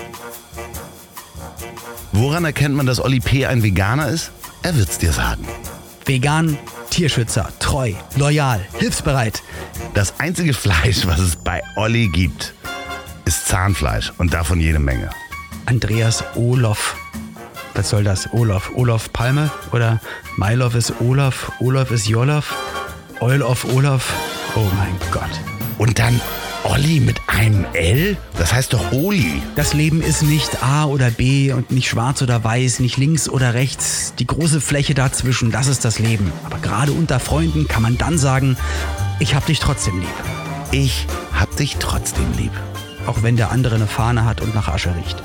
Woran erkennt man, dass Olli P. ein Veganer ist? Er wird's dir sagen. Vegan, Tierschützer, treu, loyal, hilfsbereit. Das einzige Fleisch, was es bei Olli gibt, ist Zahnfleisch und davon jede Menge. Andreas Olof. Was soll das? Olof? Olof Palme? Oder Mylov ist Olaf? Olaf ist Jolof? Oil of Olaf? Oh mein Gott. Und dann Olli mit einem L? Das heißt doch Oli. Das Leben ist nicht A oder B und nicht schwarz oder weiß, nicht links oder rechts. Die große Fläche dazwischen, das ist das Leben. Aber gerade unter Freunden kann man dann sagen, ich hab dich trotzdem lieb. Ich hab dich trotzdem lieb. Auch wenn der andere eine Fahne hat und nach Asche riecht.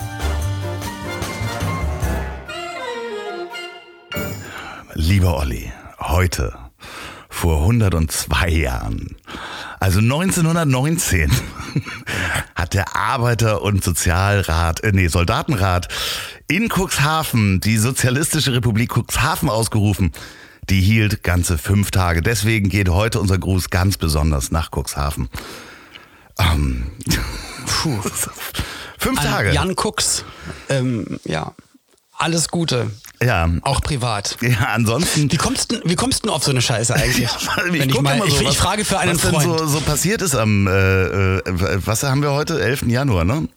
Lieber Olli, heute, vor 102 Jahren, also 1919, hat der Arbeiter- und Soldatenrat in Cuxhaven die Sozialistische Republik Cuxhaven ausgerufen. Die hielt ganze 5 Tage. Deswegen geht heute unser Gruß ganz besonders nach Cuxhaven. 5 Tage. Jan Cux, ja, alles Gute. Ja. Auch privat. Ja, ansonsten. Wie kommst du auf so eine Scheiße eigentlich? Ich frage für einen was Freund. Was so passiert ist am, was haben wir heute? 11. Januar, ne?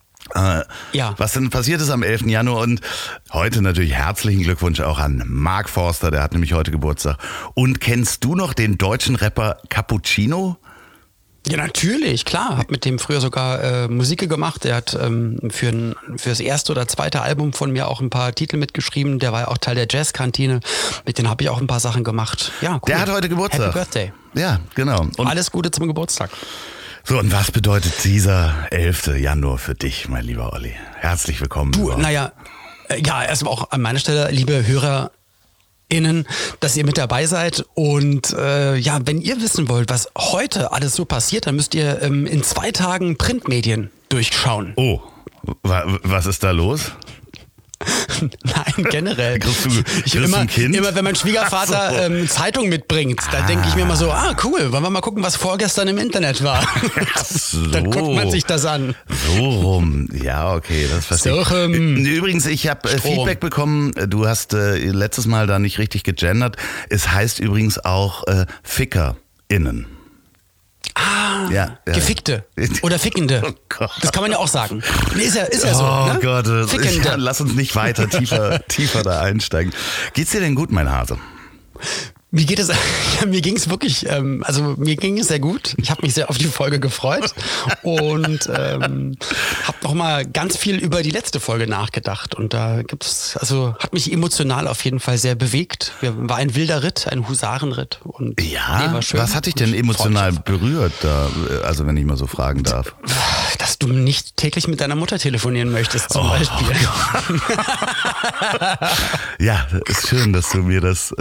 Ja. Was denn passiert ist am 11. Januar und heute natürlich herzlichen Glückwunsch auch an Mark Forster, der hat nämlich heute Geburtstag. Und kennst du noch den deutschen Rapper Cappuccino? Ja, natürlich, klar. Hab mit dem früher sogar Musik gemacht. Der hat für das erste oder zweite Album von mir auch ein paar Titel mitgeschrieben. Der war ja auch Teil der Jazzkantine. Mit denen habe ich auch ein paar Sachen gemacht. Ja, cool. Der hat heute Geburtstag. Happy Birthday. Ja, genau. Und alles Gute zum Geburtstag. so, und was bedeutet dieser 11. Januar für dich, mein lieber Olli? Herzlich willkommen. Ja, erstmal auch an meiner Stelle, liebe HörerInnen, dass ihr mit dabei seid. Und wenn ihr wissen wollt, was heute alles so passiert, dann müsst ihr in 2 Tagen Printmedien durchschauen. Oh, was ist da los? Nein, generell. Kriegst du ein Kind? Immer wenn mein Schwiegervater Zeitung mitbringt, da denke ich mir immer so, cool, wollen wir mal gucken, was vorgestern im Internet war. So. Dann guckt man sich das an. So rum. Ja, okay, das verstehe ich. Übrigens, ich habe Feedback bekommen, du hast letztes Mal da nicht richtig gegendert. Es heißt übrigens auch FickerInnen. Ja. Gefickte oder Fickende. Oh Gott. Das kann man ja auch sagen. Nee, ist ja so. Oh ne? Gott, Fickende. lass uns nicht weiter tiefer da einsteigen. Geht's dir denn gut, mein Hase? Mir geht es, ja, mir ging es wirklich, mir ging es sehr gut. Ich habe mich sehr auf die Folge gefreut und habe nochmal ganz viel über die letzte Folge nachgedacht. Und da hat mich emotional auf jeden Fall sehr bewegt. War ein wilder Ritt, ein Husarenritt. Und ja, war schön. Was hat dich denn emotional berührt, da, also wenn ich mal so fragen darf? Dass du nicht täglich mit deiner Mutter telefonieren möchtest, zum Beispiel. Ja, ist schön, dass du mir das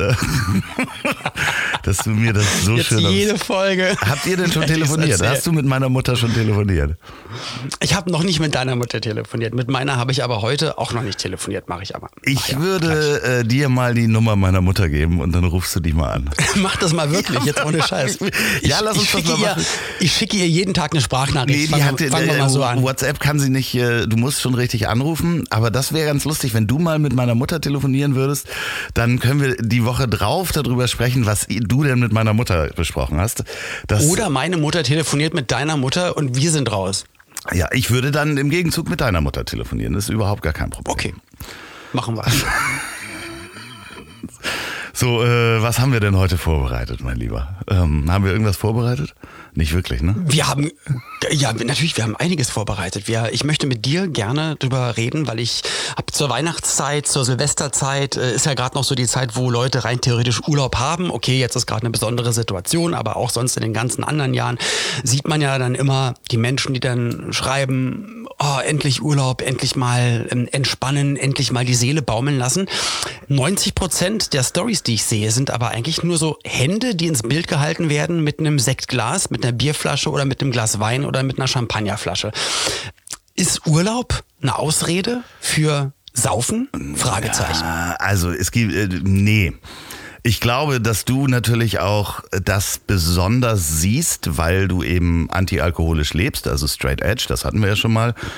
so jetzt schön jede Folge. Habt ihr denn schon telefoniert? Hast du mit meiner Mutter schon telefoniert? Ich habe noch nicht mit deiner Mutter telefoniert. Mit meiner habe ich aber heute auch noch nicht telefoniert, mache ich aber. Ich würde dir mal die Nummer meiner Mutter geben und dann rufst du die mal an. Mach das mal wirklich, jetzt ohne Scheiß. Lass uns das mal machen. Ich schicke ihr jeden Tag eine Sprachnachricht. Fangen wir mal so an. WhatsApp kann sie nicht, du musst schon richtig anrufen, aber das wäre ganz lustig, wenn du mal mit meiner Mutter telefonieren würdest, dann können wir die Woche drauf darüber sprechen, was du denn mit meiner Mutter besprochen hast. Oder meine Mutter telefoniert mit deiner Mutter und wir sind raus. Ja, ich würde dann im Gegenzug mit deiner Mutter telefonieren, das ist überhaupt gar kein Problem. Okay, machen wir. So, was haben wir denn heute vorbereitet, mein Lieber? Haben wir irgendwas vorbereitet? Nicht wirklich, ne? Wir haben einiges vorbereitet. Ich möchte mit dir gerne drüber reden, weil ich habe zur Weihnachtszeit, zur Silvesterzeit, ist ja gerade noch so die Zeit, wo Leute rein theoretisch Urlaub haben. Okay, jetzt ist gerade eine besondere Situation, aber auch sonst in den ganzen anderen Jahren sieht man ja dann immer die Menschen, die dann schreiben, endlich Urlaub, endlich mal entspannen, endlich mal die Seele baumeln lassen. 90% der Stories, die ich sehe, sind aber eigentlich nur so Hände, die ins Bild gehalten werden mit einem Sektglas, mit einer Bierflasche oder mit einem Glas Wein oder mit einer Champagnerflasche. Ist Urlaub eine Ausrede für Saufen? Fragezeichen. Ja, also es gibt, nee. Ich glaube, dass du natürlich auch das besonders siehst, weil du eben antialkoholisch lebst, also Straight Edge, das hatten wir ja schon mal.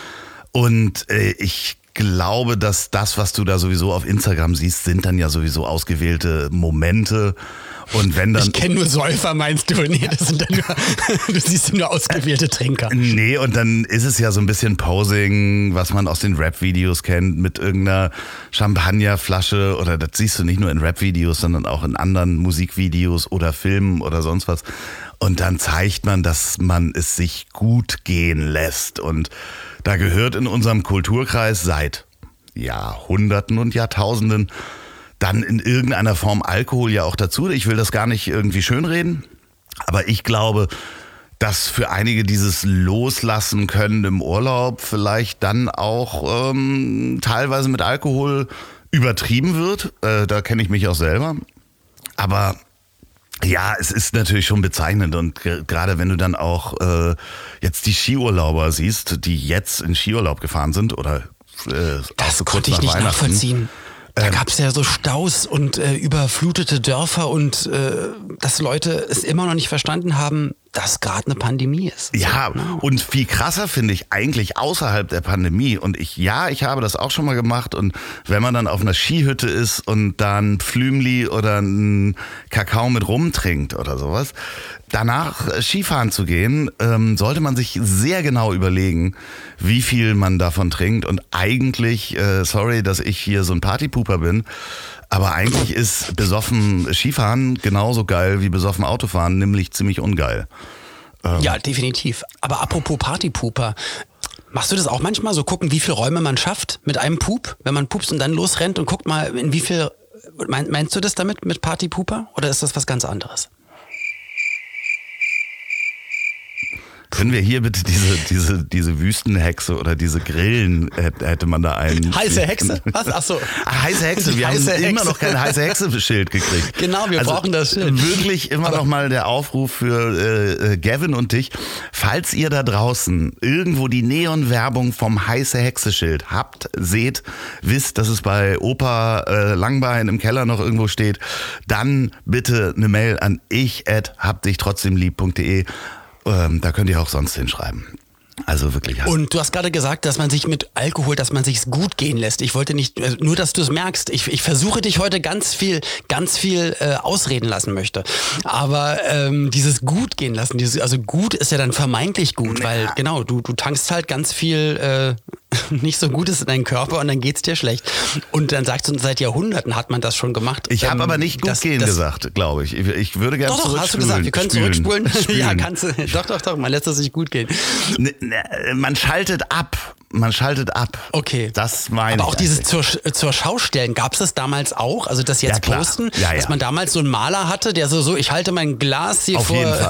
Und ich glaube, dass das, was du da sowieso auf Instagram siehst, sind dann ja sowieso ausgewählte Momente. Und wenn dann. Ich kenne nur Säufer, meinst du? Nee, das sind dann nur, du siehst nur ausgewählte Trinker. Nee, und dann ist es ja so ein bisschen Posing, was man aus den Rap-Videos kennt, mit irgendeiner Champagnerflasche, oder das siehst du nicht nur in Rap-Videos, sondern auch in anderen Musikvideos oder Filmen oder sonst was. Und dann zeigt man, dass man es sich gut gehen lässt. Und da gehört in unserem Kulturkreis seit Jahrhunderten und Jahrtausenden dann in irgendeiner Form Alkohol ja auch dazu. Ich will das gar nicht irgendwie schönreden, aber ich glaube, dass für einige dieses Loslassen können im Urlaub vielleicht dann auch teilweise mit Alkohol übertrieben wird. Da kenne ich mich auch selber. Aber ja, es ist natürlich schon bezeichnend, und gerade wenn du dann auch jetzt die Skiurlauber siehst, die jetzt in Skiurlaub gefahren sind oder das so konnte ich nicht nachvollziehen. Da gab es ja so Staus und überflutete Dörfer und dass Leute es immer noch nicht verstanden haben, dass gerade eine Pandemie ist. Ja, so, und viel krasser finde ich eigentlich außerhalb der Pandemie. Und ich habe das auch schon mal gemacht. Und wenn man dann auf einer Skihütte ist und dann Pflümli oder einen Kakao mit Rum trinkt oder sowas, danach Skifahren zu gehen, sollte man sich sehr genau überlegen, wie viel man davon trinkt. Und eigentlich, sorry, dass ich hier so ein Partypooper bin, aber eigentlich ist besoffen Skifahren genauso geil wie besoffen Autofahren, nämlich ziemlich ungeil. Ja, definitiv. Aber apropos Partypooper, machst du das auch manchmal, so gucken, wie viele Räume man schafft mit einem Pup, wenn man pupst und dann losrennt und guckt mal, in wie viel, meinst du das damit mit Partypooper, oder ist das was ganz anderes? Können wir hier bitte diese Wüstenhexe oder diese Grillen, hätte man da einen... Heiße Hexe? Was? Ach so. Heiße Hexe, wir haben immer noch kein heiße Hexe-Schild gekriegt. Genau, wir brauchen das Schild. Wirklich immer noch mal der Aufruf für Gavin und dich. Falls ihr da draußen irgendwo die Neonwerbung vom heiße Hexe-Schild habt, seht, wisst, dass es bei Opa Langbein im Keller noch irgendwo steht, dann bitte eine Mail an ich@habdichtrotzdemlieb.de. Da könnt ihr auch sonst hinschreiben. Also wirklich. Und du hast gerade gesagt, dass man sich mit Alkohol, dass man sich's gut gehen lässt. Ich wollte nicht, nur dass du es merkst. Ich versuche dich heute ganz viel ausreden lassen möchte. Aber dieses gut gehen lassen, also gut ist ja dann vermeintlich gut, weil genau, du tankst halt ganz viel nicht so Gutes in deinen Körper und dann geht's dir schlecht. Und dann sagst du, seit Jahrhunderten hat man das schon gemacht. Ich habe aber nicht gut gehen gesagt, glaube ich. Ich würde gerne zurückspulen. Doch, hast du gesagt, wir können zurückspulen. Ja, kannst du. Doch, man lässt es sich gut gehen. Man schaltet ab. Okay. Das meine ich. Aber auch dieses zur Schaustellen, gab es das damals auch? Also das jetzt posten, dass man damals so einen Maler hatte, der so, ich halte mein Glas hier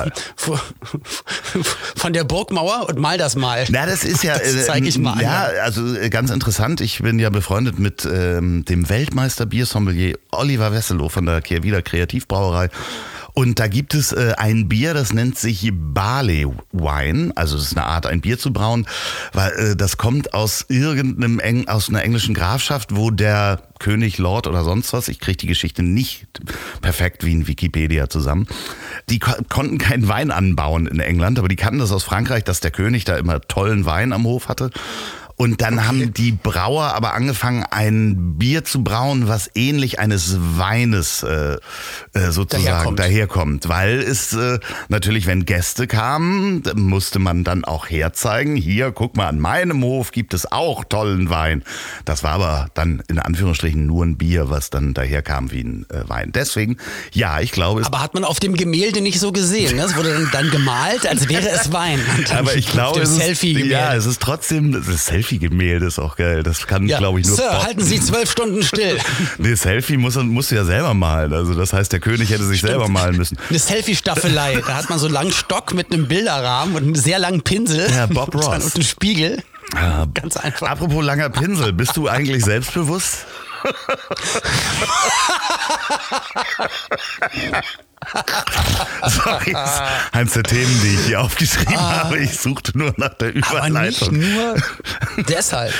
von der Burgmauer und mal das mal. Na, das ist ja, das zeige ich mal. Ja, also ganz interessant. Ich bin ja befreundet mit dem Weltmeister Biersommelier Oliver Wesselow von der Kehrwieder Kreativbrauerei. Und da gibt es ein Bier, das nennt sich Barley Wine. Also es ist eine Art, ein Bier zu brauen, weil das kommt aus aus einer englischen Grafschaft, wo der König, Lord oder sonst was, ich kriege die Geschichte nicht perfekt wie in Wikipedia zusammen, die konnten keinen Wein anbauen in England, aber die kannten das aus Frankreich, dass der König da immer tollen Wein am Hof hatte. Und dann haben die Brauer aber angefangen, ein Bier zu brauen, was ähnlich eines Weines sozusagen daherkommt. Weil es natürlich, wenn Gäste kamen, musste man dann auch herzeigen, hier, guck mal, an meinem Hof gibt es auch tollen Wein. Das war aber dann in Anführungsstrichen nur ein Bier, was dann daherkam wie ein Wein. Deswegen, ja, ich glaube... Aber hat man auf dem Gemälde nicht so gesehen, ne? Es wurde dann gemalt, als wäre es Wein. Aber ich glaube, es ist trotzdem... Das Selfie-Gemälde ist auch geil. Das kann, glaube ich, nur... Sir, halten Sie 12 Stunden still. Nee, Selfie musst du ja selber malen. Also das heißt, der König hätte sich selber malen müssen. Eine Selfie-Staffelei. Da hat man so einen langen Stock mit einem Bilderrahmen und einen sehr langen Pinsel. Ja, Bob Ross. Und einen Spiegel. Ganz einfach. Apropos langer Pinsel, bist du eigentlich selbstbewusst? Sorry, das ist eins der Themen, die ich hier aufgeschrieben habe. Ich suchte nur nach der Überleitung. Aber nicht nur deshalb.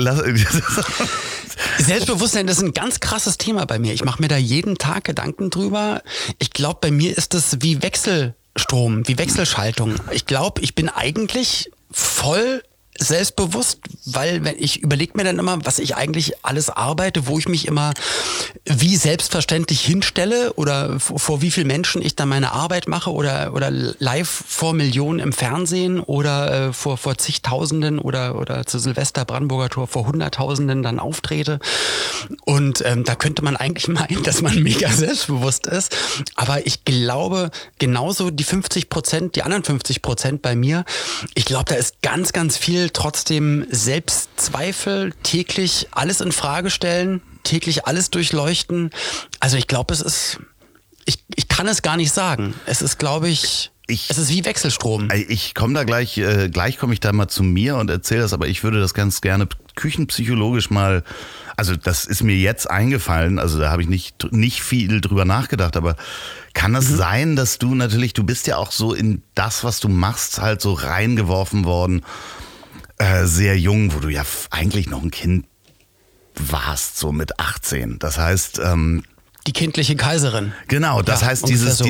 Selbstbewusstsein, das ist ein ganz krasses Thema bei mir. Ich mache mir da jeden Tag Gedanken drüber. Ich glaube, bei mir ist das wie Wechselstrom, wie Wechselschaltung. Ich glaube, ich bin eigentlich voll selbstbewusst, weil ich überlege mir dann immer, was ich eigentlich alles arbeite, wo ich mich immer wie selbstverständlich hinstelle oder vor wie vielen Menschen ich dann meine Arbeit mache oder live vor Millionen im Fernsehen oder vor zigtausenden oder zu Silvester Brandenburger Tor vor Hunderttausenden dann auftrete. Und da könnte man eigentlich meinen, dass man mega selbstbewusst ist. Aber ich glaube, genauso die 50%, die anderen 50% bei mir, ich glaube, da ist ganz, ganz viel trotzdem Selbstzweifel, täglich alles in Frage stellen, täglich alles durchleuchten. Also ich glaube, ich kann es gar nicht sagen. Es ist, glaube ich, es ist wie Wechselstrom. Ich komme da gleich komme ich da mal zu mir und erzähle das, aber ich würde das ganz gerne küchenpsychologisch mal, also das ist mir jetzt eingefallen, also da habe ich nicht viel drüber nachgedacht, aber kann es sein, dass du bist ja auch so in das, was du machst, halt so reingeworfen worden, sehr jung, wo du ja eigentlich noch ein Kind warst, so mit 18. Das heißt, die kindliche Kaiserin. Genau, das heißt,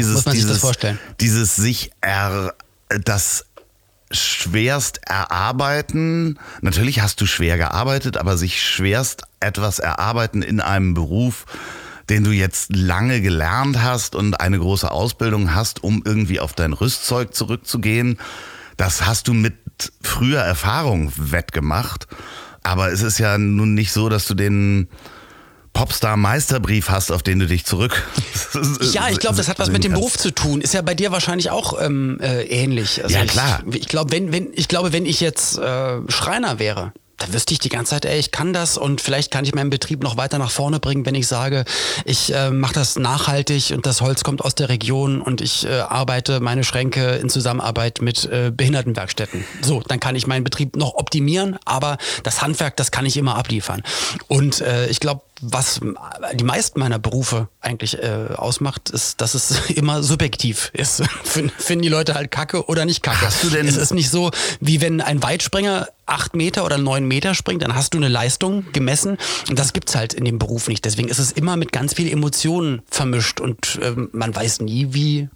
das schwerst erarbeiten, natürlich hast du schwer gearbeitet, aber sich schwerst etwas erarbeiten in einem Beruf, den du jetzt lange gelernt hast und eine große Ausbildung hast, um irgendwie auf dein Rüstzeug zurückzugehen, das hast du mit früher Erfahrung wettgemacht. Aber es ist ja nun nicht so, dass du den Popstar-Meisterbrief hast, auf den du dich zurück... Ja, ich glaube, das hat was mit dem Beruf zu tun. Ist ja bei dir wahrscheinlich auch ähnlich. Also ja, klar. Ich glaube, wenn ich jetzt Schreiner wäre, dann wüsste ich die ganze Zeit, ich kann das und vielleicht kann ich meinen Betrieb noch weiter nach vorne bringen, wenn ich sage, ich mache das nachhaltig und das Holz kommt aus der Region und ich arbeite meine Schränke in Zusammenarbeit mit Behindertenwerkstätten. So, dann kann ich meinen Betrieb noch optimieren, aber das Handwerk, das kann ich immer abliefern. Und ich glaube, was die meisten meiner Berufe eigentlich ausmacht, ist, dass es immer subjektiv ist. Finden die Leute halt Kacke oder nicht Kacke. Hast du denn es ist nicht so, wie wenn ein Weitspringer 8 Meter oder 9 Meter springt, dann hast du eine Leistung gemessen und das gibt's halt in dem Beruf nicht. Deswegen ist es immer mit ganz viel Emotionen vermischt und man weiß nie, wie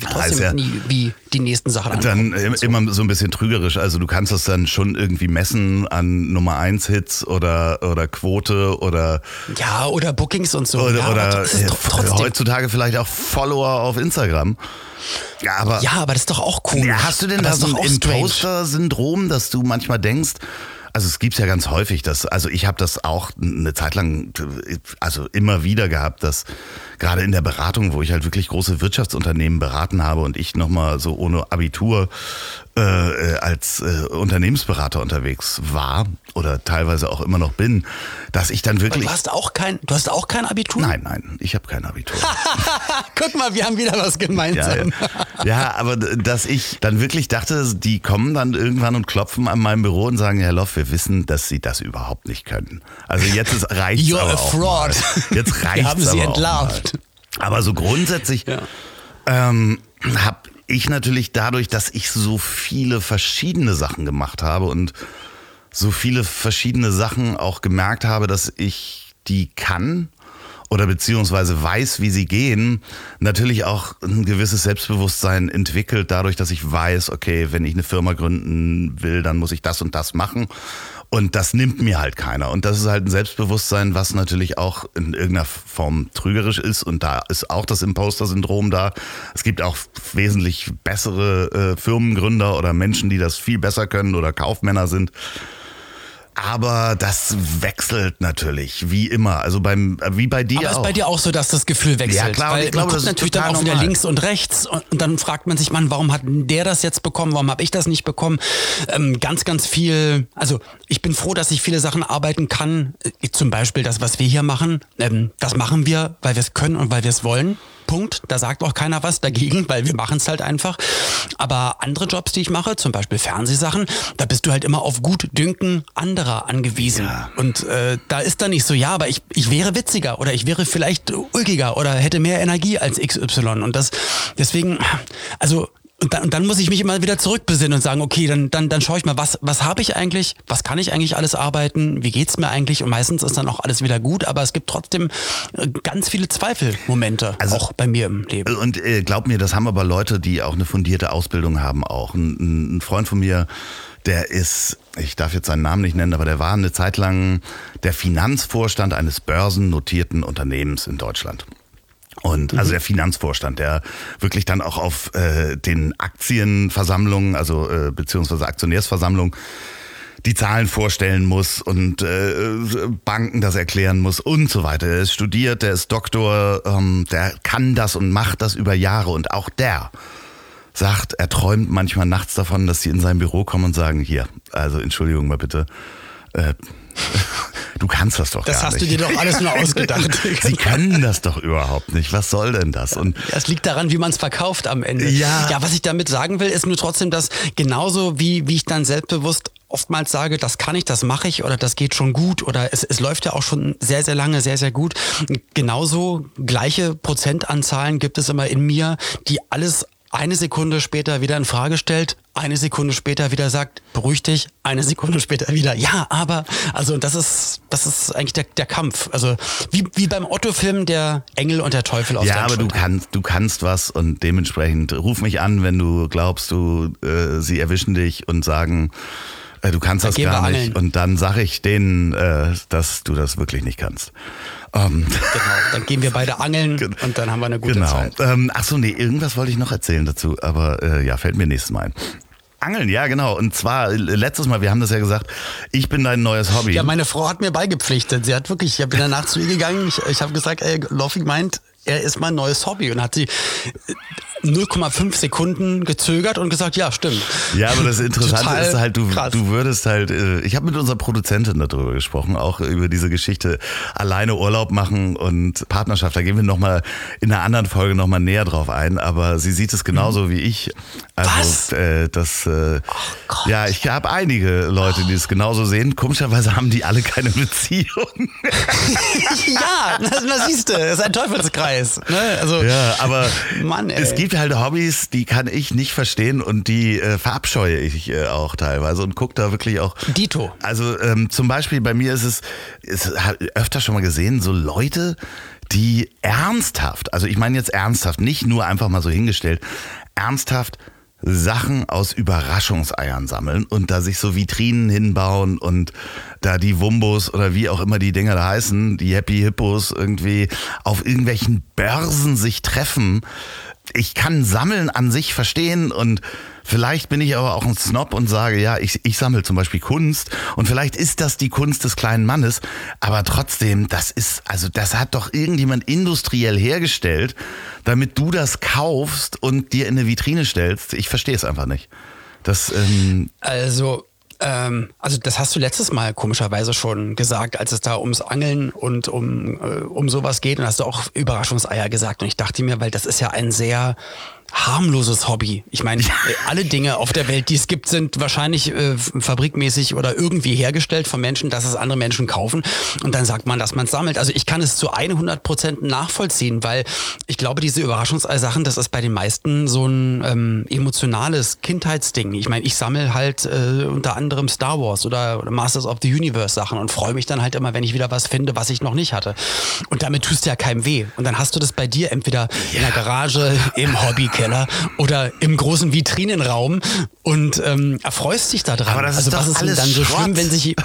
die nächsten Sachen ankommen. Dann immer so ein bisschen trügerisch, also du kannst das dann schon irgendwie messen an Nummer 1 Hits oder Quote oder... Ja, oder Bookings und so. Oder heutzutage vielleicht auch Follower auf Instagram. Ja, aber das ist doch auch cool. Ja, hast du denn da so ein Imposter-Syndrom, dass du manchmal denkst, also es gibt's ja ganz häufig, also ich habe das auch eine Zeit lang, also immer wieder gehabt, dass gerade in der Beratung, wo ich halt wirklich große Wirtschaftsunternehmen beraten habe und ich nochmal so ohne Abitur als Unternehmensberater unterwegs war oder teilweise auch immer noch bin, dass ich dann wirklich... Du hast auch kein Abitur? Nein, ich habe kein Abitur. Guck mal, wir haben wieder was gemeinsam. Ja, aber dass ich dann wirklich dachte, die kommen dann irgendwann und klopfen an meinem Büro und sagen, Herr Loff, wir wissen, dass Sie das überhaupt nicht können. Also jetzt reicht's You're aber a auch fraud. Mal. Jetzt reicht's wir haben Sie aber entlarvt. Aber so grundsätzlich habe ich natürlich dadurch, dass ich so viele verschiedene Sachen gemacht habe und so viele verschiedene Sachen auch gemerkt habe, dass ich die kann oder beziehungsweise weiß, wie sie gehen, natürlich auch ein gewisses Selbstbewusstsein entwickelt, dadurch, dass ich weiß, okay, wenn ich eine Firma gründen will, dann muss ich das und das machen. Und das nimmt mir halt keiner. Und das ist halt ein Selbstbewusstsein, was natürlich auch in irgendeiner Form trügerisch ist. Und da ist auch das Imposter-Syndrom da. Es gibt auch wesentlich bessere Firmengründer oder Menschen, die das viel besser können oder Kaufmänner sind. Aber das wechselt natürlich, wie immer. Also wie bei dir auch. Aber ist bei dir auch so, dass das Gefühl wechselt? Ja, klar. Weil ich glaube, man guckt natürlich dann auch wieder links und rechts und dann fragt man sich, Mann, warum hat der das jetzt bekommen? Warum habe ich das nicht bekommen? Ganz, ganz viel. Also ich bin froh, dass ich viele Sachen arbeiten kann. Zum Beispiel das, was wir hier machen. Das machen wir, weil wir es können und weil wir es wollen. Punkt. Da sagt auch keiner was dagegen, weil wir machen es halt einfach. Aber andere Jobs, die ich mache, zum Beispiel Fernsehsachen, da bist du halt immer auf Gutdünken anderer angewiesen. Ja. Und da ist dann nicht so, ja, aber ich wäre witziger oder ich wäre vielleicht ulkiger oder hätte mehr Energie als XY. Und deswegen, also... Und dann muss ich mich immer wieder zurückbesinnen und sagen, okay, dann schaue ich mal, was habe ich eigentlich, was kann ich eigentlich alles arbeiten, wie geht's mir eigentlich? Und meistens ist dann auch alles wieder gut, aber es gibt trotzdem ganz viele Zweifelmomente, also, auch bei mir im Leben. Und glaub mir, das haben aber Leute, die auch eine fundierte Ausbildung haben auch. Ein Freund von mir, der ist, ich darf jetzt seinen Namen nicht nennen, aber der war eine Zeit lang der Finanzvorstand eines börsennotierten Unternehmens in Deutschland. Und also der Finanzvorstand, der wirklich dann auch auf den Aktienversammlungen, also beziehungsweise Aktionärsversammlungen, die Zahlen vorstellen muss und Banken das erklären muss und so weiter. Der ist studiert, der ist Doktor, der kann das und macht das über Jahre. Und auch der sagt, er träumt manchmal nachts davon, dass sie in sein Büro kommen und sagen, hier, also Entschuldigung mal bitte, du kannst das doch gar nicht. Das hast du dir doch alles nur ausgedacht. Sie können das doch überhaupt nicht. Was soll denn das? Und es liegt daran, wie man es verkauft am Ende. Ja, was ich damit sagen will, ist nur trotzdem, dass genauso wie ich dann selbstbewusst oftmals sage, das kann ich, das mache ich oder das geht schon gut oder es läuft ja auch schon sehr, sehr lange, sehr, sehr gut. Genauso gleiche Prozentanzahlen gibt es immer in mir, die alles eine Sekunde später wieder in Frage stellt, eine Sekunde später wieder sagt, beruhig dich, eine Sekunde später wieder, ja, aber, also das ist eigentlich der Kampf. Also wie beim Otto-Film der Engel und der Teufel auf ja, aber du kannst was und dementsprechend ruf mich an, wenn du glaubst, sie erwischen dich und sagen, du kannst das gar nicht. Und dann sage ich denen, dass du das wirklich nicht kannst. Genau, dann gehen wir beide angeln und dann haben wir eine gute Zeit. Achso, nee, irgendwas wollte ich noch erzählen dazu, aber fällt mir nächstes Mal ein. Angeln, ja genau. Und zwar letztes Mal, wir haben das ja gesagt, ich bin dein neues Hobby. Ja, meine Frau hat mir beigepflichtet. Sie hat wirklich, ich bin danach zu ihr gegangen, ich habe gesagt, Loffi meint, er ist mein neues Hobby und hat sie 0,5 Sekunden gezögert und gesagt, ja, stimmt. Ja, aber das Interessante ist halt, du würdest halt, ich habe mit unserer Produzentin darüber gesprochen, auch über diese Geschichte alleine Urlaub machen und Partnerschaft. Da gehen wir nochmal in einer anderen Folge nochmal näher drauf ein, aber sie sieht es genauso wie ich. Also, ja, ich habe einige Leute, die es genauso sehen. Komischerweise haben die alle keine Beziehung. Ja, das siehst du, das ist ein Teufelskreis. Ne? Also, ja, aber Mann, es gibt halt Hobbys, die kann ich nicht verstehen und die verabscheue ich auch teilweise und gucke da wirklich auch. Dito. Also zum Beispiel bei mir ist es öfter schon mal gesehen, so Leute, die ernsthaft, also ich meine jetzt ernsthaft, nicht nur einfach mal so hingestellt, ernsthaft Sachen aus Überraschungseiern sammeln und da sich so Vitrinen hinbauen und da die Wumbos oder wie auch immer die Dinger da heißen, die Happy Hippos irgendwie auf irgendwelchen Börsen sich treffen. Ich kann Sammeln an sich verstehen und vielleicht bin ich aber auch ein Snob und sage, ja, ich sammle zum Beispiel Kunst und vielleicht ist das die Kunst des kleinen Mannes, aber trotzdem, das hat doch irgendjemand industriell hergestellt, damit du das kaufst und dir in eine Vitrine stellst. Ich verstehe es einfach nicht. Also das hast du letztes Mal komischerweise schon gesagt, als es da ums Angeln und um sowas geht. Und hast du auch Überraschungseier gesagt. Und ich dachte mir, weil das ist ja ein sehr harmloses Hobby. Ich meine, alle Dinge auf der Welt, die es gibt, sind wahrscheinlich fabrikmäßig oder irgendwie hergestellt von Menschen, dass es andere Menschen kaufen. Und dann sagt man, dass man es sammelt. Also ich kann es zu 100% nachvollziehen, weil ich glaube, diese Überraschungsei-Sachen, das ist bei den meisten so ein emotionales Kindheitsding. Ich meine, ich sammle halt unter anderem Star Wars oder Masters of the Universe Sachen und freue mich dann halt immer, wenn ich wieder was finde, was ich noch nicht hatte. Und damit tust du ja keinem weh. Und dann hast du das bei dir entweder in der Garage, im Hobbykeller oder im großen Vitrinenraum und erfreust dich da dran. Aber das ist doch was ist alles dann so Schrott. schlimm, wenn sich...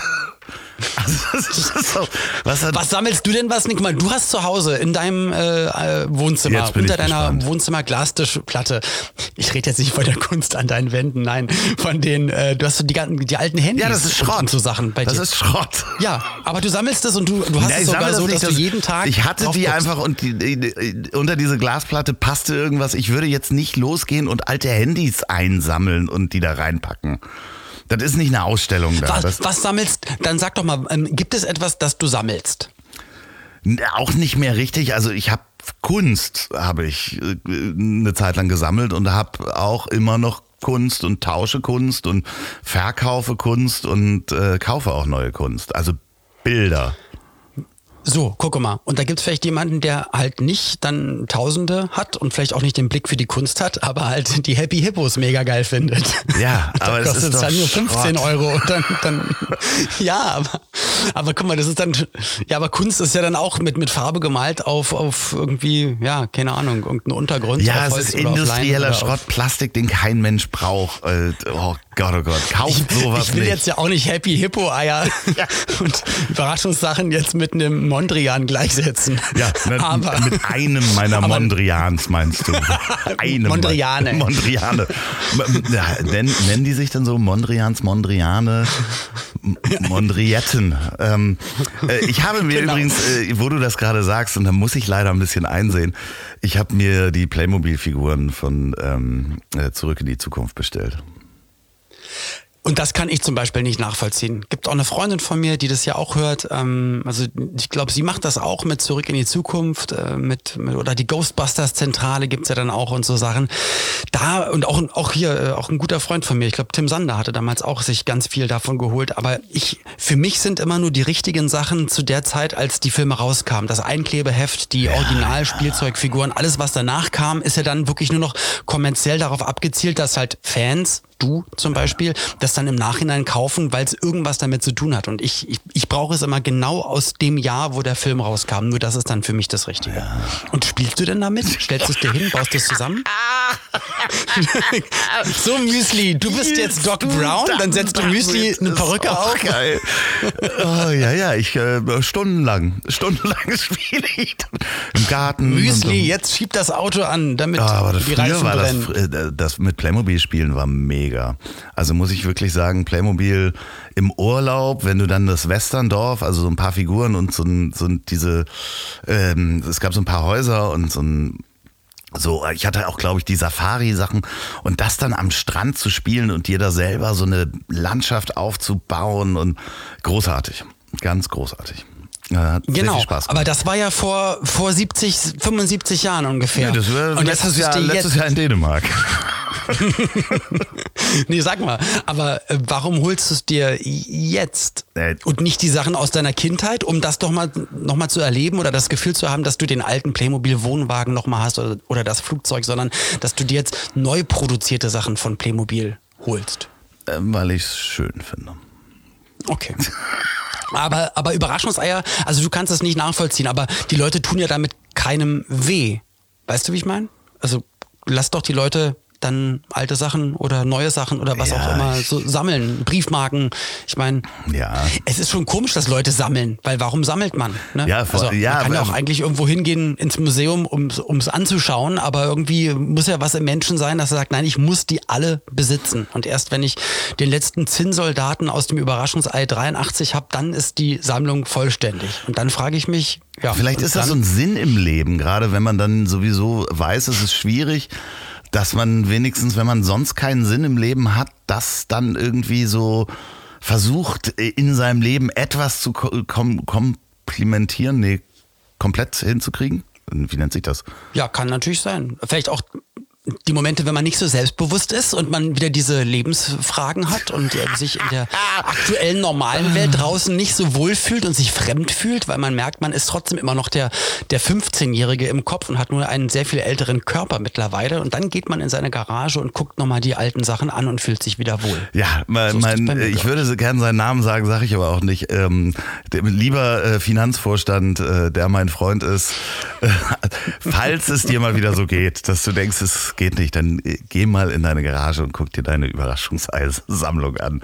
Was sammelst du denn was? Guck mal, du hast zu Hause in deinem Wohnzimmer, unter deiner Wohnzimmer-Glastischplatte, ich rede jetzt nicht von der Kunst an deinen Wänden, nein, von den, du hast so die alten Handys. Ja, das ist Schrott. Und so Sachen bei dir. Das ist Schrott. Ja, aber du sammelst es und du hast es sogar so, dass du jeden Tag... Ich hatte die einfach und unter diese Glasplatte passte irgendwas. Ich würde jetzt nicht losgehen und alte Handys einsammeln und die da reinpacken. Das ist nicht eine Ausstellung da. Was sammelst? Dann sag doch mal, gibt es etwas, das du sammelst? Auch nicht mehr richtig. Also ich habe Kunst, habe ich eine Zeit lang gesammelt und habe auch immer noch Kunst und tausche Kunst und verkaufe Kunst und kaufe auch neue Kunst. Also Bilder. So, guck mal. Und da gibt es vielleicht jemanden, der halt nicht dann Tausende hat und vielleicht auch nicht den Blick für die Kunst hat, aber halt die Happy Hippos mega geil findet. Ja, aber das kostet dann nur 15 Schrott. Euro. Und dann ja, aber guck mal, das ist dann, ja, aber Kunst ist ja dann auch mit Farbe gemalt auf irgendwie, ja, keine Ahnung, irgendein Untergrund. Ja, es ist industrieller Schrott, Plastik, den kein Mensch braucht. Gott, oh Gott, kauft sowas Ich will nicht. jetzt ja auch nicht Happy Hippo Eier und Überraschungssachen jetzt mit einem Mondrian gleichsetzen. Ja, aber mit einem meiner Mondrians meinst du? Mondriane. Ja, nennen die sich dann so Mondrians, Mondriane, Mondrietten? Ich habe mir übrigens, wo du das gerade sagst, und da muss ich leider ein bisschen einsehen, ich habe mir die Playmobil-Figuren von Zurück in die Zukunft bestellt. Und das kann ich zum Beispiel nicht nachvollziehen. Gibt auch eine Freundin von mir, die das ja auch hört. Also ich glaube, sie macht das auch mit Zurück in die Zukunft, oder die Ghostbusters-Zentrale gibt's ja dann auch und so Sachen. Da und auch hier, auch ein guter Freund von mir, ich glaube Tim Sander hatte damals auch sich ganz viel davon geholt. Aber für mich sind immer nur die richtigen Sachen zu der Zeit, als die Filme rauskamen. Das Einklebeheft, die Original-Spielzeugfiguren, alles was danach kam, ist ja dann wirklich nur noch kommerziell darauf abgezielt, dass halt Fans, du zum Beispiel, das dann im Nachhinein kaufen, weil es irgendwas damit zu tun hat. Und ich brauche es immer genau aus dem Jahr, wo der Film rauskam. Nur das ist dann für mich das Richtige. Ja. Und spielst du denn damit? Stellst du es dir hin? Baust du es zusammen? So, Müsli, du bist jetzt Doc Brown, dann setzt du Müsli eine Perücke auf. Geil. Oh, ja, ich stundenlang spiele ich im Garten. Müsli, jetzt schieb das Auto an, damit die Reifen brennen. Das mit Playmobil spielen war mega. Also muss ich wirklich sagen, Playmobil im Urlaub, wenn du dann das Westerndorf, also so ein paar Figuren und es gab so ein paar Häuser und ich hatte auch, glaube ich, die Safari-Sachen und das dann am Strand zu spielen und dir da selber so eine Landschaft aufzubauen und großartig, ganz großartig. Hat sehr viel Spaß gemacht. Aber das war ja vor 75 Jahren ungefähr. Ja, das war letztes Jahr in Dänemark. Nee, sag mal, aber warum holst du es dir jetzt und nicht die Sachen aus deiner Kindheit, um das doch mal zu erleben oder das Gefühl zu haben, dass du den alten Playmobil-Wohnwagen noch mal hast oder das Flugzeug, sondern dass du dir jetzt neu produzierte Sachen von Playmobil holst? Weil ich es schön finde. Okay. Aber Überraschungseier, also du kannst es nicht nachvollziehen, aber die Leute tun ja damit keinem weh. Weißt du, wie ich meine? Also lass doch die Leute dann alte Sachen oder neue Sachen oder was auch immer so sammeln, Briefmarken. Ich meine, es ist schon komisch, dass Leute sammeln, weil warum sammelt man? Ne? Man kann ja auch eigentlich irgendwo hingehen ins Museum, um es anzuschauen, aber irgendwie muss ja was im Menschen sein, dass er sagt, nein, ich muss die alle besitzen. Und erst wenn ich den letzten Zinnsoldaten aus dem Überraschungsei 83 habe, dann ist die Sammlung vollständig. Und dann frage ich mich, vielleicht ist das so ein Sinn im Leben, gerade wenn man dann sowieso weiß, es ist schwierig, dass man wenigstens, wenn man sonst keinen Sinn im Leben hat, das dann irgendwie so versucht, in seinem Leben etwas zu komplementieren, komplett hinzukriegen. Wie nennt sich das? Ja, kann natürlich sein. Vielleicht auch die Momente, wenn man nicht so selbstbewusst ist und man wieder diese Lebensfragen hat und sich in der aktuellen normalen Welt draußen nicht so wohl fühlt und sich fremd fühlt, weil man merkt, man ist trotzdem immer noch der 15-Jährige im Kopf und hat nur einen sehr viel älteren Körper mittlerweile und dann geht man in seine Garage und guckt nochmal die alten Sachen an und fühlt sich wieder wohl. Ja, ich würde gerne seinen Namen sagen, sage ich aber auch nicht. Lieber Finanzvorstand, der mein Freund ist, falls es dir mal wieder so geht, dass du denkst, es geht nicht, dann geh mal in deine Garage und guck dir deine Überraschungseisammlung an.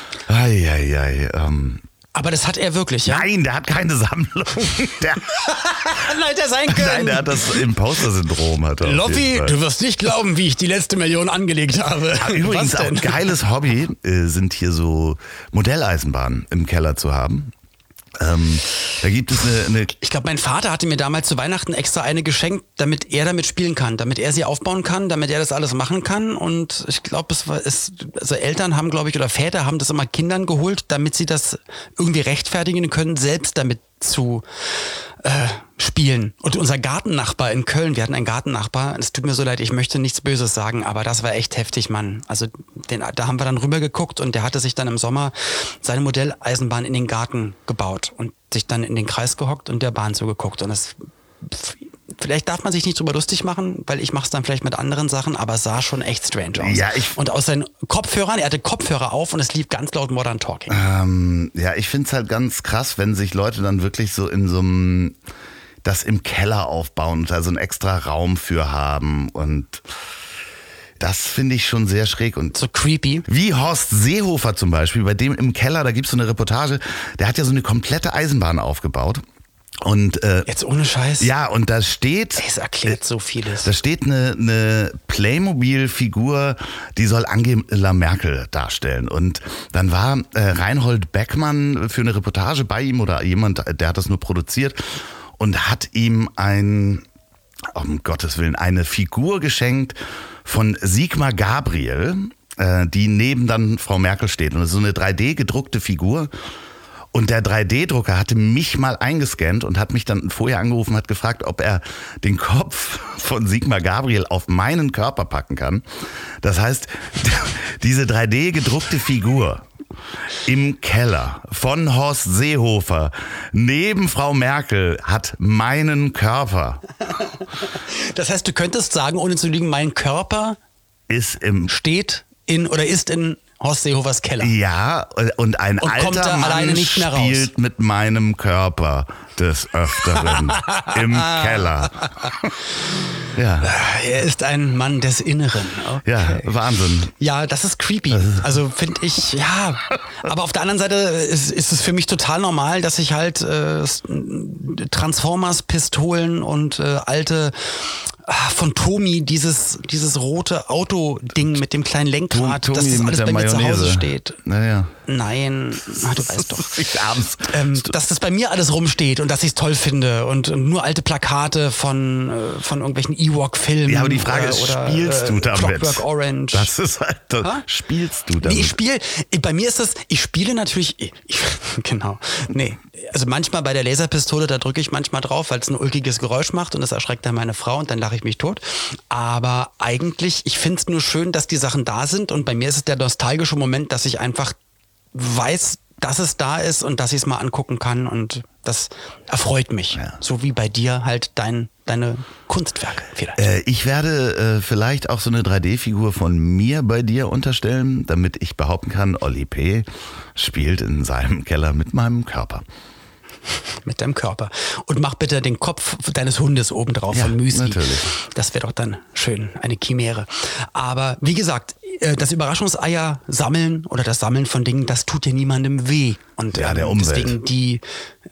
Aber das hat er wirklich, ja? Nein, der hat keine Sammlung. Nein, der sein können. Nein, der hat das Imposter-Syndrom. Loffi, du wirst nicht glauben, wie ich die letzte Million angelegt habe. Übrigens auch ein geiles Hobby sind hier so Modelleisenbahnen im Keller zu haben. Da gibt es eine Ich glaube, mein Vater hatte mir damals zu Weihnachten extra eine geschenkt, damit er damit spielen kann, damit er sie aufbauen kann, damit er das alles machen kann. Und ich glaube, also Eltern haben, glaube ich, oder Väter haben das immer Kindern geholt, damit sie das irgendwie rechtfertigen können, selbst damit zu spielen. Und unser Gartennachbar in Köln, wir hatten einen Gartennachbar, es tut mir so leid, ich möchte nichts Böses sagen, aber das war echt heftig, Mann. Also da haben wir dann rüber geguckt und der hatte sich dann im Sommer seine Modelleisenbahn in den Garten gebaut und sich dann in den Kreis gehockt und der Bahn zugeguckt. Und vielleicht darf man sich nicht drüber lustig machen, weil ich mache es dann vielleicht mit anderen Sachen, aber es sah schon echt strange aus. Ja, und aus seinen Kopfhörern, er hatte Kopfhörer auf und es lief ganz laut Modern Talking. Ich finde es halt ganz krass, wenn sich Leute dann wirklich so in so einem, das im Keller aufbauen und da so einen extra Raum für haben und Das finde ich schon sehr schräg und so creepy. Wie Horst Seehofer zum Beispiel, bei dem im Keller, da gibt es so eine Reportage, der hat ja so eine komplette Eisenbahn aufgebaut. Und, jetzt ohne Scheiß? Ja, und da steht... Es erklärt so vieles. Da steht eine Playmobil-Figur, die soll Angela Merkel darstellen. Und dann war Reinhold Beckmann für eine Reportage bei ihm oder jemand, der hat das nur produziert und hat ihm um Gottes Willen, eine Figur geschenkt von Sigmar Gabriel, die neben dann Frau Merkel steht. Und das ist so eine 3D gedruckte Figur. Und der 3D-Drucker hatte mich mal eingescannt und hat mich dann vorher angerufen, hat gefragt, ob er den Kopf von Sigmar Gabriel auf meinen Körper packen kann. Das heißt, diese 3D-gedruckte Figur im Keller von Horst Seehofer neben Frau Merkel hat meinen Körper. Das heißt, du könntest sagen, ohne zu lügen, mein Körper ist in Horst Seehofers Keller. Ja, und alter Mann spielt mit meinem Körper des Öfteren im Keller. Ja. Er ist ein Mann des Inneren. Okay. Ja, Wahnsinn. Ja, das ist creepy. Also finde ich, ja. Aber auf der anderen Seite ist es für mich total normal, dass ich halt Transformers, Pistolen und alte von Tomi, dieses rote Auto-Ding mit dem kleinen Lenkrad, dass das alles bei mir zu Hause steht. Naja. Nein, du weißt doch. Abends. Dass das bei mir alles rumsteht und dass ich es toll finde und nur alte Plakate von irgendwelchen Ewok-Filmen. Ja, aber die Frage ist, spielst du damit? Clockwork Orange. Das ist halt, spielst du damit? Nee, bei mir ist das, ich spiele natürlich, genau, nee. Also manchmal bei der Laserpistole, da drücke ich manchmal drauf, weil es ein ulkiges Geräusch macht und das erschreckt dann meine Frau und dann lache ich mich tot. Aber eigentlich, ich finde es nur schön, dass die Sachen da sind und bei mir ist es der nostalgische Moment, dass ich einfach weiß, dass es da ist und dass ich es mal angucken kann und das erfreut mich. Ja. So wie bei dir halt deine Kunstwerke vielleicht. Ich werde vielleicht auch so eine 3D-Figur von mir bei dir unterstellen, damit ich behaupten kann, Olli P. spielt in seinem Keller mit meinem Körper. Mit deinem Körper. Und mach bitte den Kopf deines Hundes obendrauf von Müsli. Natürlich. Das wäre doch dann schön, eine Chimäre. Aber wie gesagt, das Überraschungseier sammeln oder das Sammeln von Dingen, das tut ja niemandem weh. Und der Umwelt. Deswegen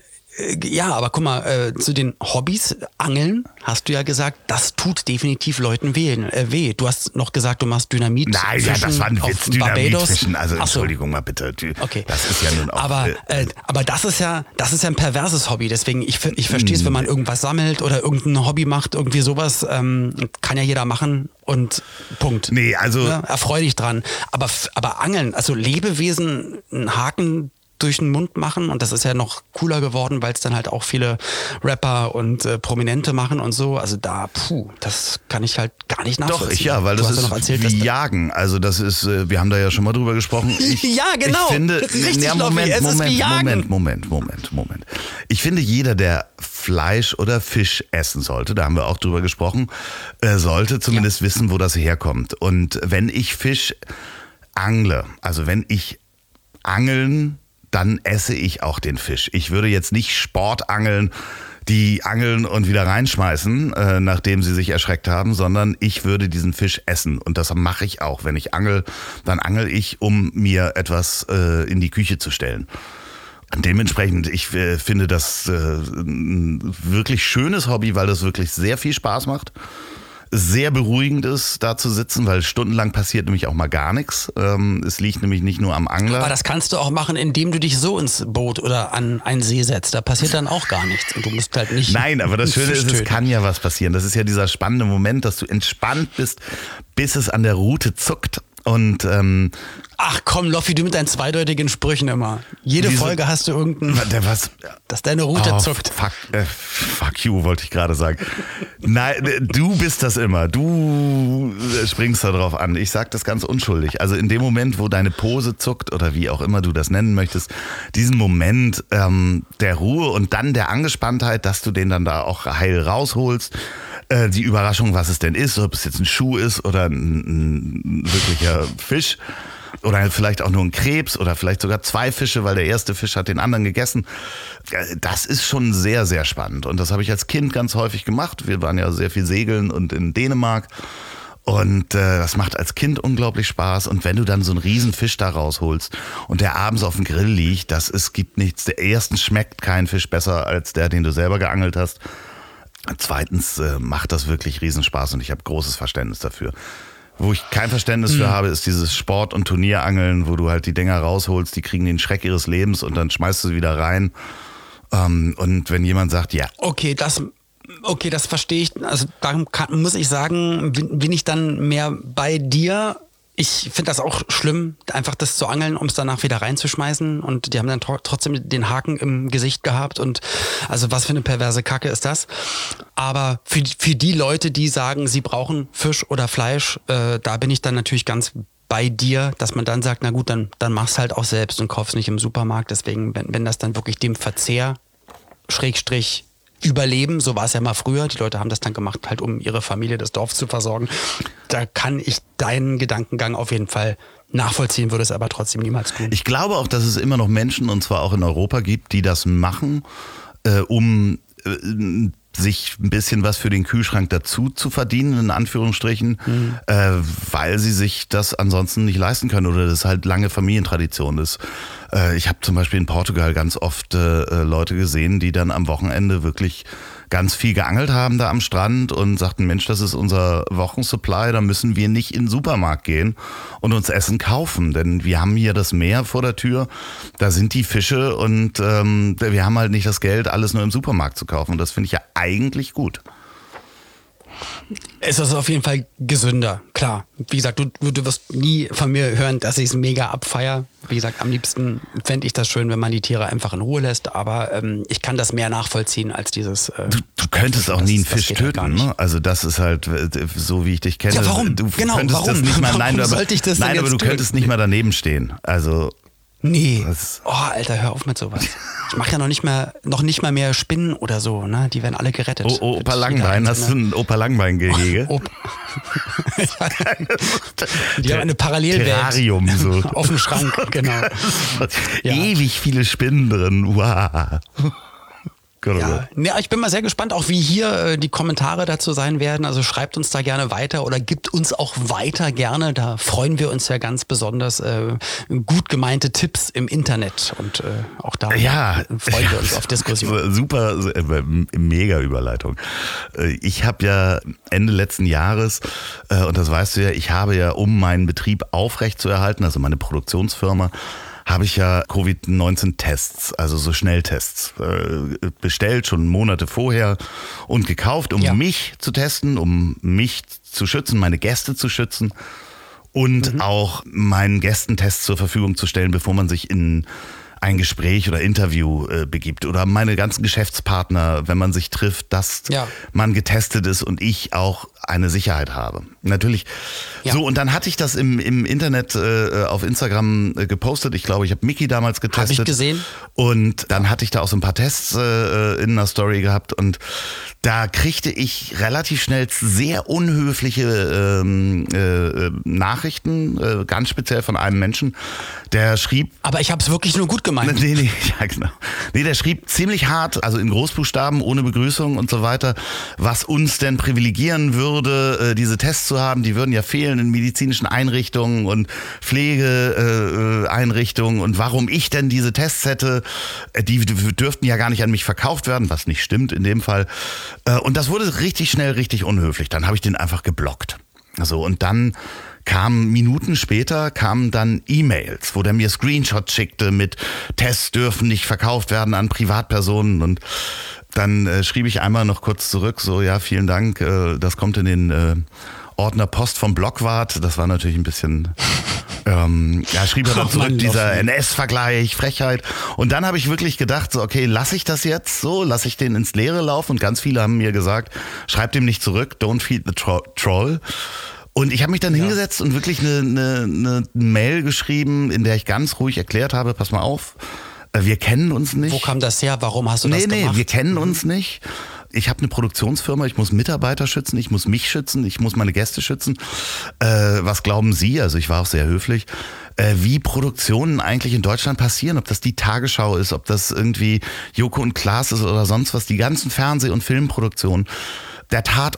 ja, aber guck mal, zu den Hobbys, Angeln, hast du ja gesagt, das tut definitiv Leuten weh. Du hast noch gesagt, du machst Dynamit. Nein, ja, das war ein Witz, Dynamitfischen. Also Entschuldigung mal bitte. Okay. Das ist ja nun auch... Aber das ist ja ein perverses Hobby. Deswegen, ich verstehe es, wenn man irgendwas sammelt oder irgendein Hobby macht, irgendwie sowas, kann ja jeder machen und Punkt. Nee, also... Ja, erfreu dich dran. Aber Angeln, also Lebewesen, einen Haken durch den Mund machen und das ist ja noch cooler geworden, weil es dann halt auch viele Rapper und Prominente machen und so. Also das kann ich halt gar nicht nachvollziehen. Doch, weil das ist wie Jagen. Also das ist, wir haben da ja schon mal drüber gesprochen. Ja, genau. Ich finde, richtig, Moment. Ich finde, jeder, der Fleisch oder Fisch essen sollte, da haben wir auch drüber gesprochen, sollte zumindest wissen, wo das herkommt. Und wenn ich Fisch angle, also wenn ich angeln, dann esse ich auch den Fisch. Ich würde jetzt nicht Sportangeln, die angeln und wieder reinschmeißen, nachdem sie sich erschreckt haben, sondern ich würde diesen Fisch essen. Und das mache ich auch. Wenn ich angel, dann angel ich, um mir etwas in die Küche zu stellen. Und dementsprechend, ich finde das ein wirklich schönes Hobby, weil das wirklich sehr viel Spaß macht. Sehr beruhigend ist, da zu sitzen, weil stundenlang passiert nämlich auch mal gar nichts. Es liegt nämlich nicht nur am Angler. Aber das kannst du auch machen, indem du dich so ins Boot oder an einen See setzt. Da passiert dann auch gar nichts und du musst halt nicht... Nein, aber das Schöne ist, es kann ja was passieren. Das ist ja dieser spannende Moment, dass du entspannt bist, bis es an der Rute zuckt. Und ach komm, Loffi, du mit deinen zweideutigen Sprüchen immer. Jede Folge hast du dass deine Rute zuckt. Fuck you, wollte ich gerade sagen. Nein, du bist das immer. Du springst da drauf an. Ich sag das ganz unschuldig. Also in dem Moment, wo deine Pose zuckt oder wie auch immer du das nennen möchtest, diesen Moment der Ruhe und dann der Angespanntheit, dass du den dann da auch heil rausholst. Die Überraschung, was es denn ist, ob es jetzt ein Schuh ist oder ein wirklicher Fisch oder vielleicht auch nur ein Krebs oder vielleicht sogar 2 Fische, weil der erste Fisch hat den anderen gegessen. Das ist schon sehr, sehr spannend und das habe ich als Kind ganz häufig gemacht. Wir waren ja sehr viel segeln und in Dänemark Und das macht als Kind unglaublich Spaß. Und wenn du dann so einen riesen Fisch da rausholst und der abends auf dem Grill liegt, gibt nichts. Erstens schmeckt kein Fisch besser als der, den du selber geangelt hast. Zweitens macht das wirklich Riesenspaß und ich habe großes Verständnis dafür. Wo ich kein Verständnis für habe, ist dieses Sport- und Turnierangeln, wo du halt die Dinger rausholst, die kriegen den Schreck ihres Lebens und dann schmeißt du sie wieder rein. Und wenn jemand sagt, ja. Okay, das verstehe ich. Also da muss ich sagen, bin ich dann mehr bei dir. Ich finde das auch schlimm, einfach das zu angeln, um es danach wieder reinzuschmeißen. Und die haben dann trotzdem den Haken im Gesicht gehabt. Und also was für eine perverse Kacke ist das? Aber für die Leute, die sagen, sie brauchen Fisch oder Fleisch, da bin ich dann natürlich ganz bei dir, dass man dann sagt, na gut, dann mach's halt auch selbst und kauf's nicht im Supermarkt. Deswegen, wenn das dann wirklich dem Verzehr / Überleben, so war es ja mal früher. Die Leute haben das dann gemacht, halt um ihre Familie, das Dorf zu versorgen. Da kann ich deinen Gedankengang auf jeden Fall nachvollziehen, würde es aber trotzdem niemals tun. Ich glaube auch, dass es immer noch Menschen, und zwar auch in Europa gibt, die das machen, um sich ein bisschen was für den Kühlschrank dazu zu verdienen, in Anführungsstrichen, weil sie sich das ansonsten nicht leisten können oder das halt lange Familientradition ist. Ich habe zum Beispiel in Portugal ganz oft Leute gesehen, die dann am Wochenende wirklich ganz viel geangelt haben da am Strand und sagten, Mensch, das ist unser Wochensupply, da müssen wir nicht in den Supermarkt gehen und uns Essen kaufen, denn wir haben hier das Meer vor der Tür, da sind die Fische und wir haben halt nicht das Geld, alles nur im Supermarkt zu kaufen und das finde ich ja eigentlich gut. Es ist auf jeden Fall gesünder, klar. Wie gesagt, du wirst nie von mir hören, dass ich es mega abfeier. Wie gesagt, am liebsten fände ich das schön, wenn man die Tiere einfach in Ruhe lässt, aber ich kann das mehr nachvollziehen als dieses... Du könntest auch nie einen Fisch töten, ne? Also das ist halt so, wie ich dich kenne. Ja, warum? Du warum? Das nicht mal, warum sollte ich das denn aber du könntest nicht mal daneben stehen. Also... Nee. Oh, Alter, hör auf mit sowas. Ich mache ja noch nicht mal mehr Spinnen oder so, ne? Die werden alle gerettet. Opa Langbein, hast du ein Opa Langbein-Gehege? Die haben eine Parallelwelt. Terrarium so. Auf dem Schrank, genau. Ja. Ewig viele Spinnen drin. Wow. Ja, ich bin mal sehr gespannt, auch wie hier die Kommentare dazu sein werden. Also schreibt uns da gerne weiter oder gibt uns auch weiter gerne. Da freuen wir uns ja ganz besonders. Gut gemeinte Tipps im Internet und auch da freuen wir uns auf Diskussionen. Super, mega Überleitung. Ich habe ja Ende letzten Jahres, und das weißt du ja, ich habe ja, um meinen Betrieb aufrechtzuerhalten, also meine Produktionsfirma, habe ich ja Covid-19-Tests, also so Schnelltests, bestellt, schon Monate vorher und gekauft, um mich zu testen, um mich zu schützen, meine Gäste zu schützen und auch meinen Gästen Tests zur Verfügung zu stellen, bevor man sich in ein Gespräch oder Interview begibt. Oder meine ganzen Geschäftspartner, wenn man sich trifft, dass man getestet ist und ich auch eine Sicherheit habe. Natürlich. Ja. So, und dann hatte ich das im Internet auf Instagram gepostet. Ich glaube, ich habe Micky damals getestet. Habe ich gesehen. Und dann hatte ich da auch so ein paar Tests in einer Story gehabt und da kriegte ich relativ schnell sehr unhöfliche Nachrichten, ganz speziell von einem Menschen, der schrieb... Aber ich habe es wirklich nur gut gemeint. Nee, ja genau. Nee, der schrieb ziemlich hart, also in Großbuchstaben, ohne Begrüßung und so weiter, was uns denn privilegieren würde, diese Tests zu haben. Die würden ja fehlen in medizinischen Einrichtungen und Pflegeeinrichtungen und warum ich denn diese Tests hätte, die dürften ja gar nicht an mich verkauft werden, was nicht stimmt in dem Fall. Und das wurde richtig schnell richtig unhöflich. Dann habe ich den einfach geblockt. Also, und dann Minuten später kamen dann E-Mails, wo der mir Screenshots schickte mit Tests dürfen nicht verkauft werden an Privatpersonen und dann schrieb ich einmal noch kurz zurück, so ja, vielen Dank, das kommt in den Ordner Post vom Blockwart, das war natürlich ein bisschen, schrieb er dann zurück, dieser NS-Vergleich, Frechheit. Und dann habe ich wirklich gedacht, so okay, lasse ich das jetzt so, lasse ich den ins Leere laufen und ganz viele haben mir gesagt, schreib dem nicht zurück, don't feed the troll. Und ich habe mich dann hingesetzt und wirklich eine Mail geschrieben, in der ich ganz ruhig erklärt habe, pass mal auf, wir kennen uns nicht. Wo kam das her? Warum hast du das gemacht? Nee, wir kennen uns nicht. Ich habe eine Produktionsfirma, ich muss Mitarbeiter schützen, ich muss mich schützen, ich muss meine Gäste schützen. Was glauben Sie? Also ich war auch sehr höflich. Wie Produktionen eigentlich in Deutschland passieren, ob das die Tagesschau ist, ob das irgendwie Joko und Klaas ist oder sonst was, die ganzen Fernseh- und Filmproduktionen. Der Tatort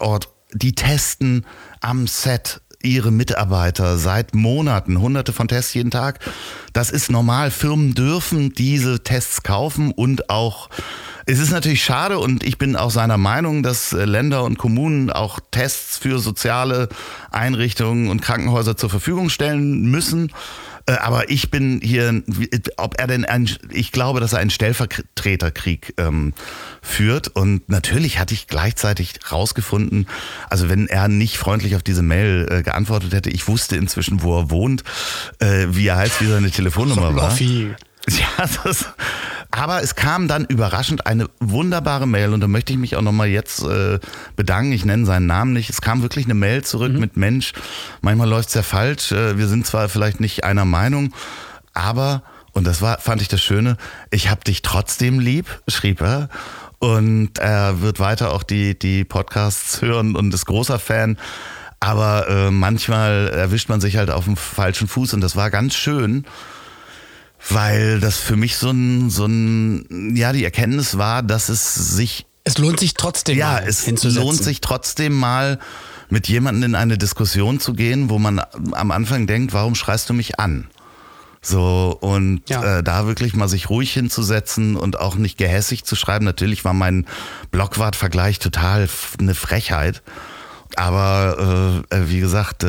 die testen am Set ihre Mitarbeiter seit Monaten, hunderte von Tests jeden Tag. Das ist normal. Firmen dürfen diese Tests kaufen und auch, es ist natürlich schade und ich bin auch seiner Meinung, dass Länder und Kommunen auch Tests für soziale Einrichtungen und Krankenhäuser zur Verfügung stellen müssen. Aber ich bin hier, ich glaube, dass er einen Stellvertreterkrieg führt. Und natürlich hatte ich gleichzeitig rausgefunden, also wenn er nicht freundlich auf diese Mail geantwortet hätte, ich wusste inzwischen, wo er wohnt, wie er heißt, wie seine Telefonnummer war. Ja, aber es kam dann überraschend eine wunderbare Mail und da möchte ich mich auch nochmal jetzt bedanken. Ich nenne seinen Namen nicht. Es kam wirklich eine Mail zurück mit Mensch, manchmal läuft es ja falsch. Wir sind zwar vielleicht nicht einer Meinung, aber, und das fand ich das Schöne, ich habe dich trotzdem lieb, schrieb er. Und er wird weiter auch die Podcasts hören und ist großer Fan. Aber manchmal erwischt man sich halt auf dem falschen Fuß und das war ganz schön. Weil das für mich die Erkenntnis war, dass es lohnt sich trotzdem mal hinzusetzen. Es lohnt sich trotzdem mal mit jemandem in eine Diskussion zu gehen, wo man am Anfang denkt, warum schreist du mich an? So, und da wirklich mal sich ruhig hinzusetzen und auch nicht gehässig zu schreiben. Natürlich war mein Blockwart-Vergleich total eine Frechheit. Aber wie gesagt,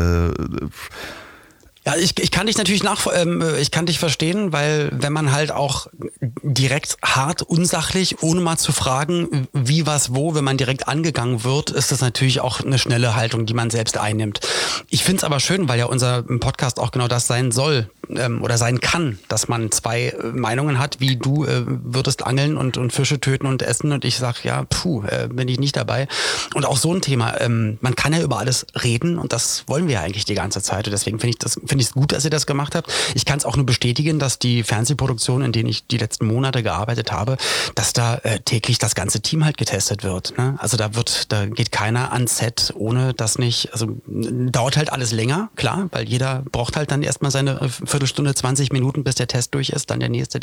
ja, ich kann dich natürlich ich kann dich verstehen, weil wenn man halt auch direkt hart unsachlich, ohne mal zu fragen, wie, was, wo, wenn man direkt angegangen wird, ist das natürlich auch eine schnelle Haltung, die man selbst einnimmt. Ich finde es aber schön, weil ja unser Podcast auch genau das sein soll oder sein kann, dass man zwei Meinungen hat, wie du würdest angeln und Fische töten und essen und ich sag, ja, bin ich nicht dabei. Und auch so ein Thema, man kann ja über alles reden und das wollen wir ja eigentlich die ganze Zeit und deswegen finde ich es gut, dass ihr das gemacht habt. Ich kann es auch nur bestätigen, dass die Fernsehproduktionen, in denen ich die letzten Monate gearbeitet habe, dass da täglich das ganze Team halt getestet wird. Ne? Also da geht keiner ans Set, ohne das nicht, also dauert halt alles länger, klar, weil jeder braucht halt dann erstmal seine Viertelstunde, 20 Minuten, bis der Test durch ist, dann der nächste.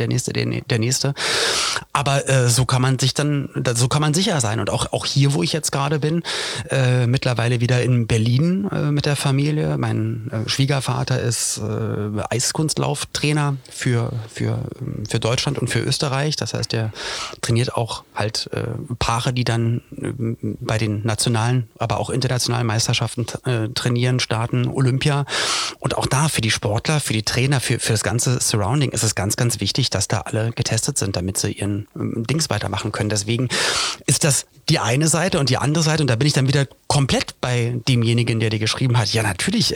Aber so kann man sicher sein. Und auch hier, wo ich jetzt gerade bin, mittlerweile wieder in Berlin mit der Familie. Mein Schwiegervater ist Eiskunstlauftrainer für Deutschland und für Österreich. Das heißt, er trainiert auch halt Paare, die dann bei den nationalen, aber auch internationalen Meisterschaften trainieren, starten, Olympia. Und auch da für die Sportler, für die Trainer, für das ganze Surrounding ist es ganz, ganz wichtig, dass da alle getestet sind, damit sie ihren Dings weitermachen können. Deswegen ist das die eine Seite und die andere Seite, und da bin ich dann wieder komplett bei demjenigen, der dir geschrieben hat, ja natürlich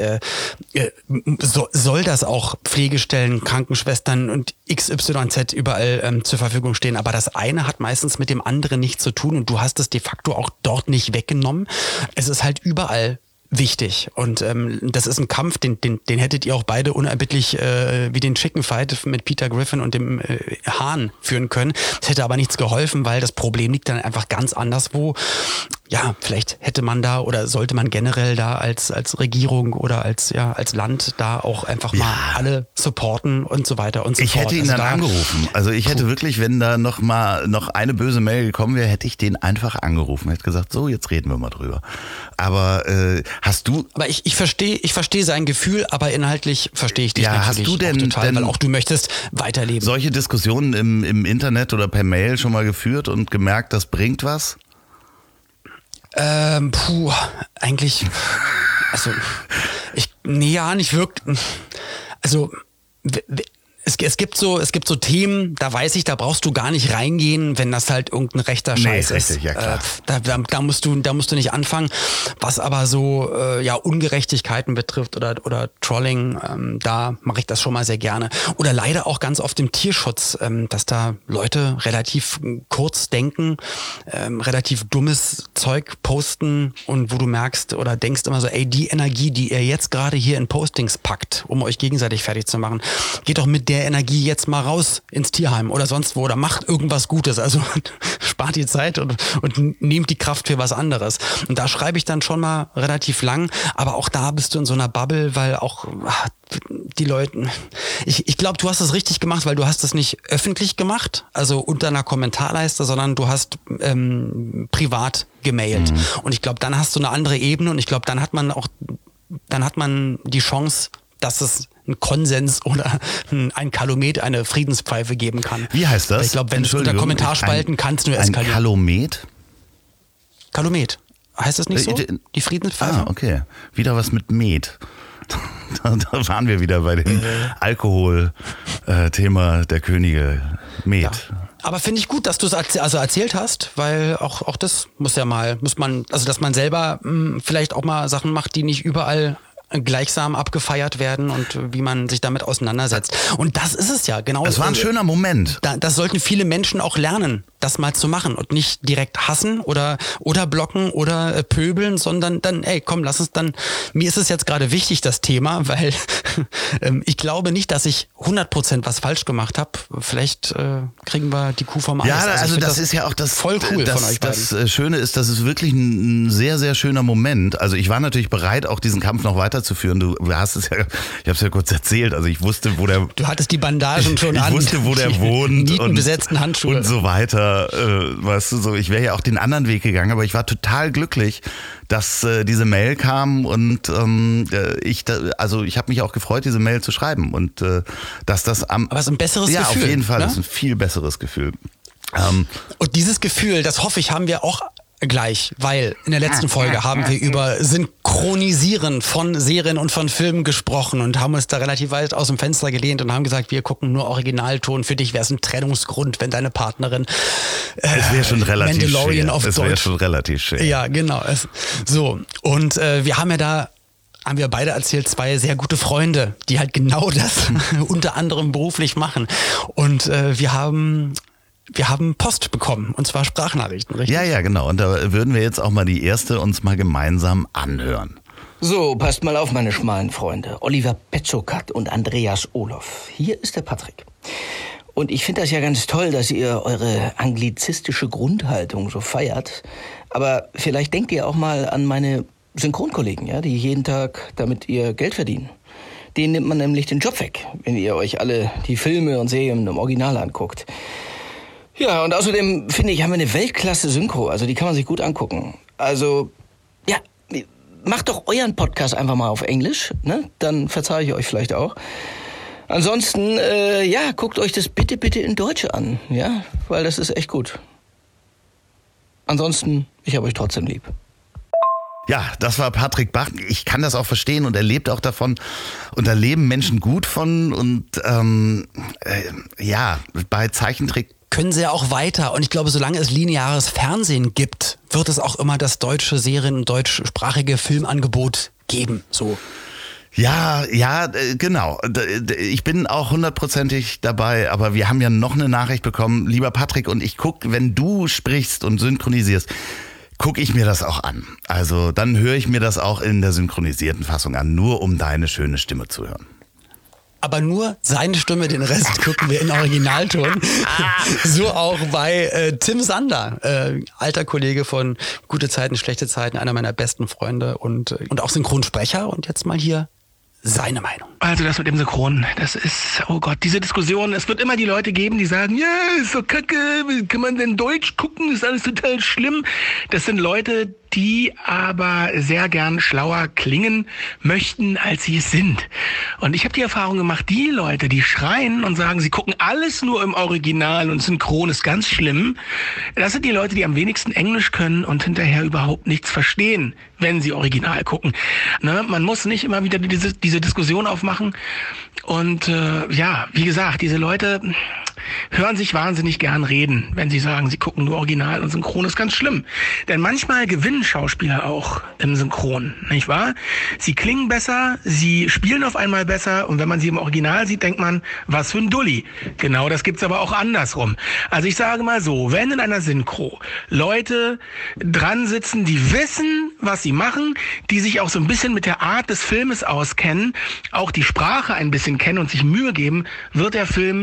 soll das auch Pflegestellen, Krankenschwestern und XYZ überall zur Verfügung stehen, aber das eine hat meistens mit dem anderen nichts zu tun und du hast es de facto auch dort nicht weggenommen. Es ist halt überall wichtig und das ist ein Kampf, den hättet ihr auch beide unerbittlich wie den Chicken Fight mit Peter Griffin und dem Hahn führen können. Das hätte aber nichts geholfen, weil das Problem liegt dann einfach ganz anderswo. Ja, vielleicht hätte man da oder sollte man generell da als Regierung oder als Land da auch einfach mal alle supporten und so weiter und so fort. Ich hätte ihn dann angerufen. Also ich hätte wirklich, wenn da noch eine böse Mail gekommen wäre, hätte ich den einfach angerufen. Hätte gesagt, so, jetzt reden wir mal drüber. Aber hast du... Aber ich verstehe sein Gefühl, aber inhaltlich verstehe ich dich natürlich hast du denn, auch total, weil auch du möchtest weiterleben. Solche Diskussionen im Internet oder per Mail schon mal geführt und gemerkt, das bringt was? Eigentlich, also, nicht wirklich. Also, es gibt so Themen, da weiß ich, da brauchst du gar nicht reingehen, wenn das halt irgendein rechter Scheiß ist. Richtig, ja klar. Da musst du nicht anfangen. Was aber so Ungerechtigkeiten betrifft oder Trolling, da mache ich das schon mal sehr gerne. Oder leider auch ganz oft im Tierschutz, dass da Leute relativ kurz denken, relativ dummes Zeug posten und wo du merkst oder denkst immer so, ey, die Energie, die ihr jetzt gerade hier in Postings packt, um euch gegenseitig fertig zu machen, geht doch mit der Energie jetzt mal raus ins Tierheim oder sonst wo oder macht irgendwas Gutes. Also spart die Zeit und nehmt die Kraft für was anderes. Und da schreibe ich dann schon mal relativ lang, aber auch da bist du in so einer Bubble, weil auch die Leute, ich glaube, du hast es richtig gemacht, weil du hast es nicht öffentlich gemacht, also unter einer Kommentarleiste, sondern du hast privat gemailt. Und ich glaube, dann hast du eine andere Ebene und ich glaube, dann hat man die Chance, dass es einen Konsens oder ein Kalumet, eine Friedenspfeife geben kann. Wie heißt das? Weil ich glaube, wenn du unter Kommentarspalten kannst du eskalieren. Ein Kalumet? Kalumet. Heißt das nicht so? Die Friedenspfeife? Ah, okay. Wieder was mit Met. Da waren wir wieder bei dem Alkohol-Thema der Könige. Met. Ja. Aber finde ich gut, dass du es erzählt hast, weil auch das muss man, dass man selber vielleicht auch mal Sachen macht, die nicht überall gleichsam abgefeiert werden und wie man sich damit auseinandersetzt. Und das ist es ja, genau. Es war ein schöner Moment. Das sollten viele Menschen auch lernen, das mal zu machen und nicht direkt hassen oder blocken oder pöbeln, sondern dann, komm, lass uns dann, mir ist es jetzt gerade wichtig, das Thema, weil ich glaube nicht, dass ich 100% was falsch gemacht habe. Vielleicht kriegen wir die Kuh vom Eis. Ja, also das ist ja auch das voll cool von euch beiden. Das Schöne ist, das ist wirklich ein sehr, sehr schöner Moment. Also ich war natürlich bereit, auch diesen Kampf noch weiterzuführen. Du hast es ja, ich habe es ja kurz erzählt, also ich wusste, wo der... Du hattest die Bandagen schon an. Ich wusste, wo der wohnt. Nietenbesetzten Handschuhe. Und so weiter. Weißt du, so, ich wäre ja auch den anderen Weg gegangen, aber ich war total glücklich, dass diese Mail kam und ich habe mich auch gefreut, diese Mail zu schreiben und dass das aber es ist ein besseres Gefühl. Ja, auf jeden Fall, ne? Das ist ein viel besseres Gefühl. Und dieses Gefühl, das hoffe ich, haben wir auch gleich, weil in der letzten Folge haben wir über Synchronisieren von Serien und von Filmen gesprochen und haben uns da relativ weit aus dem Fenster gelehnt und haben gesagt, wir gucken nur Originalton. Für dich wäre es ein Trennungsgrund, wenn deine Partnerin es wäre schon relativ Mandalorian schwer. auf Es Deutsch. wäre schon relativ schwer. Ja, genau. So, und wir haben wir beide erzählt, 2 sehr gute Freunde, die halt genau das unter anderem beruflich machen. Und wir haben Post bekommen, und zwar Sprachnachrichten, richtig? Ja, genau. Und da würden wir jetzt auch mal die erste uns mal gemeinsam anhören. So, passt mal auf, meine schmalen Freunde. Oliver Petzokat und Andreas Olof. Hier ist der Patrick. Und ich finde das ja ganz toll, dass ihr eure anglizistische Grundhaltung so feiert. Aber vielleicht denkt ihr auch mal an meine Synchronkollegen, ja, die jeden Tag damit ihr Geld verdienen. Denen nimmt man nämlich den Job weg, wenn ihr euch alle die Filme und Serien im Original anguckt. Ja, und außerdem, finde ich, haben wir eine Weltklasse-Synchro. Also die kann man sich gut angucken. Also, ja, macht doch euren Podcast einfach mal auf Englisch, ne? Dann verzeihe ich euch vielleicht auch. Ansonsten, guckt euch das bitte in Deutsch an, ja? Weil das ist echt gut. Ansonsten, ich habe euch trotzdem lieb. Ja, das war Patrick Bach. Ich kann das auch verstehen und er lebt auch davon. Und da leben Menschen gut von. Und bei Zeichentrick können sie ja auch weiter. Und ich glaube, solange es lineares Fernsehen gibt, wird es auch immer das deutsche Serien- und deutschsprachige Filmangebot geben. So. Ja, genau. Ich bin auch 100%ig dabei, aber wir haben ja noch eine Nachricht bekommen. Lieber Patrick, und ich gucke, wenn du sprichst und synchronisierst, gucke ich mir das auch an. Also dann höre ich mir das auch in der synchronisierten Fassung an, nur um deine schöne Stimme zu hören. Aber nur seine Stimme, den Rest gucken wir in Originalton. So auch bei Tim Sander, alter Kollege von Gute Zeiten, Schlechte Zeiten, einer meiner besten Freunde und auch Synchronsprecher. Und jetzt mal hier seine Meinung. Also das mit dem Synchron, das ist, oh Gott, diese Diskussion, es wird immer die Leute geben, die sagen, ja, ist so kacke, wie kann man denn Deutsch gucken, ist alles total schlimm. Das sind Leute, die aber sehr gern schlauer klingen möchten, als sie es sind. Und ich habe die Erfahrung gemacht, die Leute, die schreien und sagen, sie gucken alles nur im Original und synchron ist ganz schlimm, das sind die Leute, die am wenigsten Englisch können und hinterher überhaupt nichts verstehen, wenn sie original gucken. Ne? Man muss nicht immer wieder diese Diskussion aufmachen. Und wie gesagt, diese Leute hören sich wahnsinnig gern reden, wenn sie sagen, sie gucken nur Original und Synchron ist ganz schlimm. Denn manchmal gewinnen Schauspieler auch im Synchron, nicht wahr? Sie klingen besser, sie spielen auf einmal besser und wenn man sie im Original sieht, denkt man, was für ein Dulli. Genau, das gibt's aber auch andersrum. Also ich sage mal so, wenn in einer Synchro Leute dran sitzen, die wissen, was sie machen, die sich auch so ein bisschen mit der Art des Filmes auskennen, auch die Sprache ein bisschen kennen und sich Mühe geben, wird der Film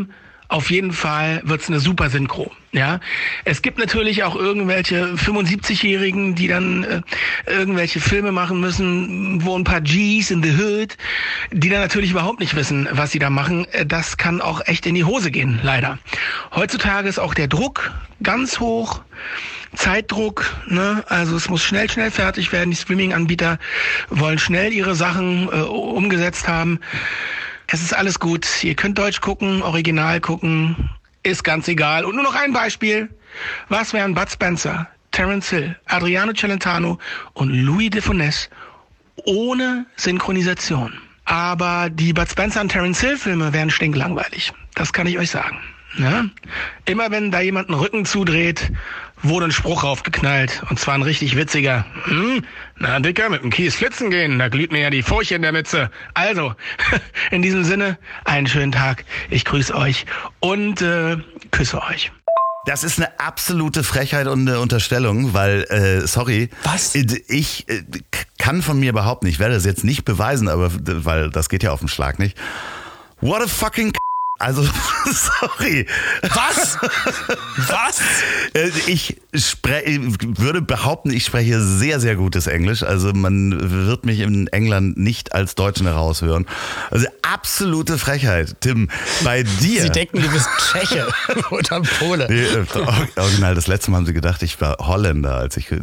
auf jeden Fall wird's eine super Synchro. Ja, es gibt natürlich auch irgendwelche 75-Jährigen, die dann irgendwelche Filme machen müssen, wo ein paar G's in the Hood, die dann natürlich überhaupt nicht wissen, was sie da machen. Das kann auch echt in die Hose gehen, leider. Heutzutage ist auch der Druck ganz hoch, Zeitdruck, ne? Also es muss schnell fertig werden. Die Streaming-Anbieter wollen schnell ihre Sachen umgesetzt haben. Es ist alles gut. Ihr könnt Deutsch gucken, Original gucken. Ist ganz egal. Und nur noch ein Beispiel. Was wären Bud Spencer, Terence Hill, Adriano Celentano und Louis de Funès ohne Synchronisation? Aber die Bud Spencer und Terence Hill Filme wären stinklangweilig. Das kann ich euch sagen. Ja? Immer wenn da jemand einen Rücken zudreht, wurde ein Spruch raufgeknallt. Und zwar ein richtig witziger. Na, Dicker, mit dem Kies flitzen gehen, da glüht mir ja die Furche in der Mütze. Also, in diesem Sinne, einen schönen Tag. Ich grüße euch und küsse euch. Das ist eine absolute Frechheit und eine Unterstellung, weil, sorry. Was? Ich kann von mir behaupten, ich werde das jetzt nicht beweisen, aber weil das geht ja auf den Schlag nicht. What a fucking Also, sorry. Was? Was? Ich würde behaupten, ich spreche sehr, sehr gutes Englisch. Also man wird mich in England nicht als Deutschen heraushören. Also absolute Frechheit. Tim, bei dir... Sie denken, du bist Tscheche oder Pole. Nee, original, das letzte Mal haben sie gedacht, ich war Holländer, als ich...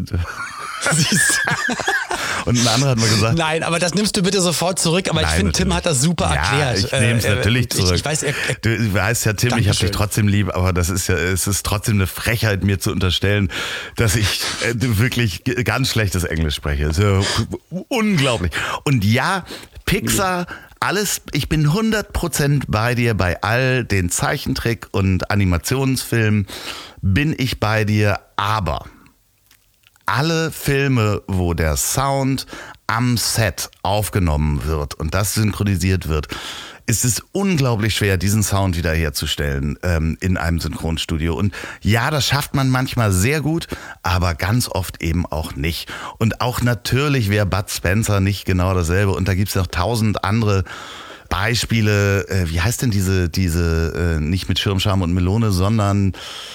Und ein anderer hat mal gesagt... Nein, aber das nimmst du bitte sofort zurück. Aber ich finde, Tim hat das super erklärt. Ich nehme es natürlich zurück. Ich weiß, du weißt ja, Tim, ich habe dich trotzdem lieb, aber es ist trotzdem eine Frechheit, mir zu unterstellen, dass ich wirklich ganz schlechtes Englisch spreche. Das ist ja unglaublich. Und ja, Pixar... Alles, ich bin 100% bei dir, bei all den Zeichentrick- und Animationsfilmen bin ich bei dir, aber alle Filme, wo der Sound am Set aufgenommen wird und das synchronisiert wird, ist es unglaublich schwer, diesen Sound wiederherzustellen in einem Synchronstudio. Und ja, das schafft man manchmal sehr gut, aber ganz oft eben auch nicht. Und auch natürlich wäre Bud Spencer nicht genau dasselbe. Und da gibt es noch 1000 andere Beispiele. Wie heißt denn diese nicht mit Schirmscham und Melone, sondern...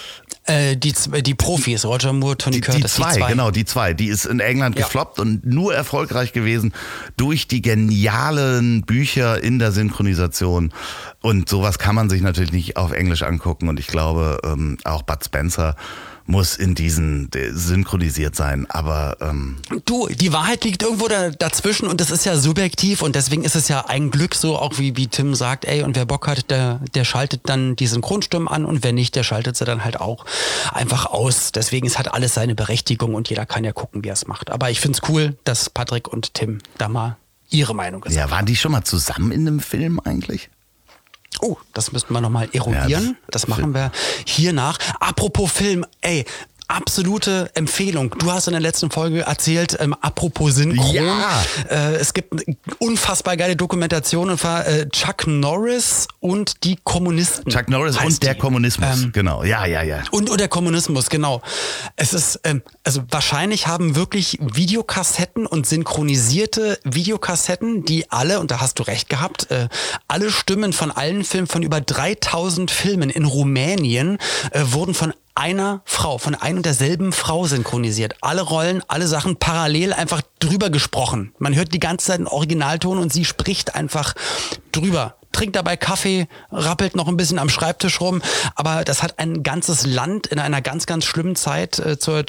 Die Profis, Roger Moore, Tony Curtis. Die zwei. Die ist in England gefloppt und nur erfolgreich gewesen durch die genialen Bücher in der Synchronisation. Und sowas kann man sich natürlich nicht auf Englisch angucken. Und ich glaube, auch Bud Spencer muss in diesen synchronisiert sein, aber... Du, die Wahrheit liegt irgendwo dazwischen und das ist ja subjektiv und deswegen ist es ja ein Glück so, auch wie Tim sagt, ey, und wer Bock hat, der schaltet dann die Synchronstimmen an und wer nicht, der schaltet sie dann halt auch einfach aus. Deswegen, es hat alles seine Berechtigung und jeder kann ja gucken, wie er es macht. Aber ich finde es cool, dass Patrick und Tim da mal ihre Meinung gesagt haben. Ja, waren die schon mal zusammen in einem Film eigentlich? Oh, das müssten wir nochmal eruieren. Ja, das machen wir hier nach. Apropos Film, ey, absolute Empfehlung. Du hast in der letzten Folge erzählt, apropos Synchron. Ja. Es gibt eine unfassbar geile Dokumentation und zwar Chuck Norris und die Kommunisten. Chuck Norris und der Kommunismus, genau. Ja. Und der Kommunismus, genau. Es ist, also wahrscheinlich haben wirklich Videokassetten und synchronisierte Videokassetten, die alle, und da hast du recht gehabt, alle Stimmen von allen Filmen, von über 3000 Filmen in Rumänien, wurden von einer Frau, von ein und derselben Frau synchronisiert. Alle Rollen, alle Sachen parallel einfach drüber gesprochen. Man hört die ganze Zeit einen Originalton und sie spricht einfach drüber. Trinkt dabei Kaffee, rappelt noch ein bisschen am Schreibtisch rum. Aber das hat ein ganzes Land in einer ganz, ganz schlimmen Zeit zur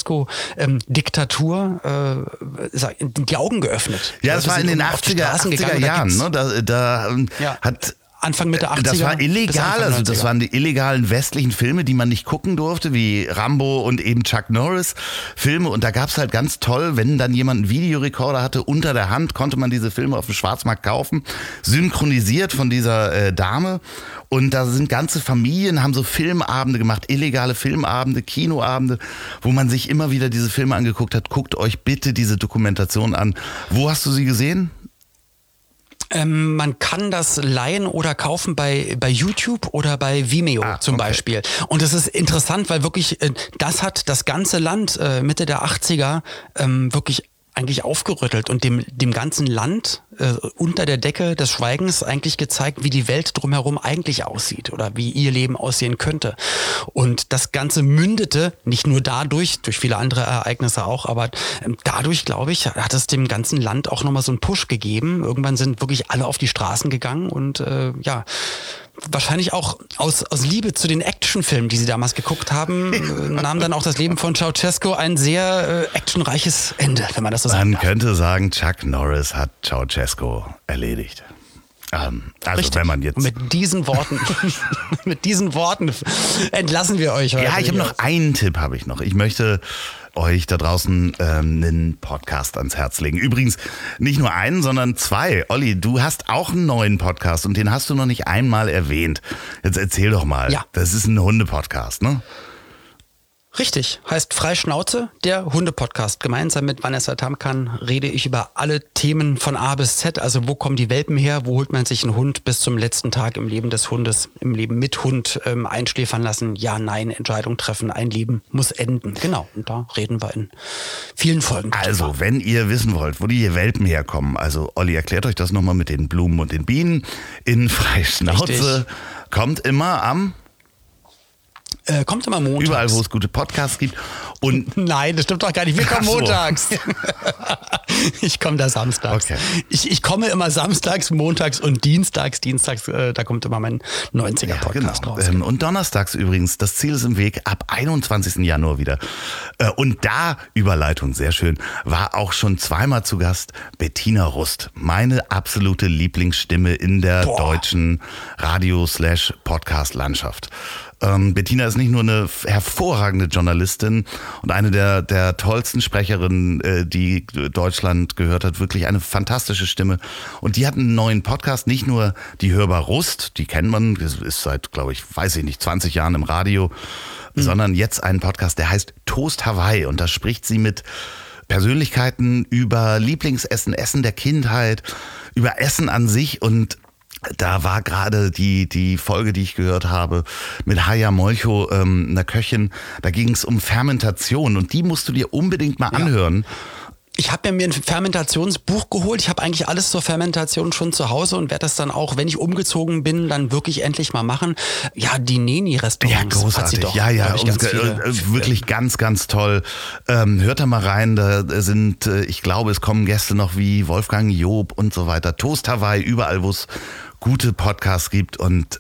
Ceausescu-Diktatur die Augen geöffnet. Ja, das war in den 80er Jahren. Ne? Da hat... Anfang Mitte 80er. Das war illegal, also das waren die illegalen westlichen Filme, die man nicht gucken durfte, wie Rambo und eben Chuck Norris Filme. Und da gab's halt ganz toll, wenn dann jemand einen Videorekorder hatte, unter der Hand konnte man diese Filme auf dem Schwarzmarkt kaufen, synchronisiert von dieser Dame. Und da sind ganze Familien, haben so Filmabende gemacht, illegale Filmabende, Kinoabende, wo man sich immer wieder diese Filme angeguckt hat. Guckt euch bitte diese Dokumentation an. Wo hast du sie gesehen? Man kann das leihen oder kaufen bei YouTube oder bei Vimeo zum Beispiel. Und es ist interessant, weil wirklich das hat das ganze Land Mitte der 80er wirklich eigentlich aufgerüttelt und dem ganzen Land unter der Decke des Schweigens eigentlich gezeigt, wie die Welt drumherum eigentlich aussieht oder wie ihr Leben aussehen könnte. Und das Ganze mündete nicht nur dadurch, durch viele andere Ereignisse auch, aber dadurch, glaube ich, hat es dem ganzen Land auch nochmal so einen Push gegeben. Irgendwann sind wirklich alle auf die Straßen gegangen und wahrscheinlich auch aus Liebe zu den Actionfilmen, die sie damals geguckt haben, nahm dann auch das Leben von Ceausescu ein sehr actionreiches Ende, wenn man das so sagen darf. Man könnte sagen, Chuck Norris hat Ceausescu erledigt. Also richtig. Wenn man jetzt mit diesen Worten entlassen wir euch heute. Ja, ich habe noch einen Tipp, Ich möchte euch da draußen einen Podcast ans Herz legen. Übrigens nicht nur einen, sondern zwei. Olli, du hast auch einen neuen Podcast und den hast du noch nicht einmal erwähnt. Jetzt erzähl doch mal. Ja. Das ist ein Hunde-Podcast, ne? Richtig, heißt Freischnauze, der Hunde-Podcast. Gemeinsam mit Vanessa Tamkan rede ich über alle Themen von A bis Z. Also wo kommen die Welpen her, wo holt man sich einen Hund bis zum letzten Tag im Leben des Hundes, im Leben mit Hund einschläfern lassen, ja, nein, Entscheidung treffen, ein Leben muss enden. Genau, und da reden wir in vielen Folgen. Also, wenn ihr wissen wollt, wo die Welpen herkommen, also Olli erklärt euch das nochmal mit den Blumen und den Bienen in Freischnauze. Richtig. Kommt immer kommt immer montags. Überall, wo es gute Podcasts gibt. Und nein, das stimmt doch gar nicht. Wir kommen montags. Ich komme da samstags. Okay. Ich komme immer samstags, montags und dienstags. Dienstags, da kommt immer mein 90er-Podcast raus. Und donnerstags übrigens, das Ziel ist im Weg, ab 21. Januar wieder. Und da, Überleitung, sehr schön, war auch schon zweimal zu Gast Bettina Rust. Meine absolute Lieblingsstimme in der deutschen Radio/Podcast-Landschaft. Bettina ist nicht nur eine hervorragende Journalistin und eine der tollsten Sprecherinnen, die Deutschland gehört hat. Wirklich eine fantastische Stimme. Und die hat einen neuen Podcast, nicht nur die Hörbar Rust, die kennt man, das ist seit, glaube ich, 20 Jahren im Radio, sondern jetzt einen Podcast, der heißt Toast Hawaii. Und da spricht sie mit Persönlichkeiten über Lieblingsessen, Essen der Kindheit, über Essen an sich. Und da war gerade die Folge, die ich gehört habe, mit Haya Molcho, einer Köchin. Da ging es um Fermentation und die musst du dir unbedingt mal anhören. Ich habe mir ein Fermentationsbuch geholt. Ich habe eigentlich alles zur Fermentation schon zu Hause und werde das dann auch, wenn ich umgezogen bin, dann wirklich endlich mal machen. Ja, die Neni-Restaurants. Ja, großartig. Hat sie doch, Wirklich ganz, ganz toll. Hört da mal rein. Da sind, ich glaube, es kommen Gäste noch wie Wolfgang Job und so weiter. Toast Hawaii, überall, wo es gute Podcasts gibt. Und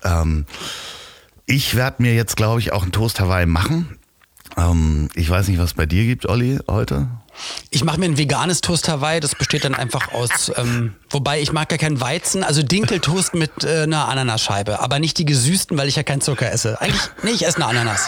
ich werde mir jetzt, glaube ich, auch einen Toast Hawaii machen. Ich weiß nicht, was es bei dir gibt, Olli, heute. Ich mache mir ein veganes Toast Hawaii, das besteht dann einfach aus, wobei ich mag ja keinen Weizen, also Dinkeltoast mit einer Ananasscheibe, aber nicht die gesüßten, weil ich ja keinen Zucker esse. Eigentlich, nee, ich esse eine Ananas.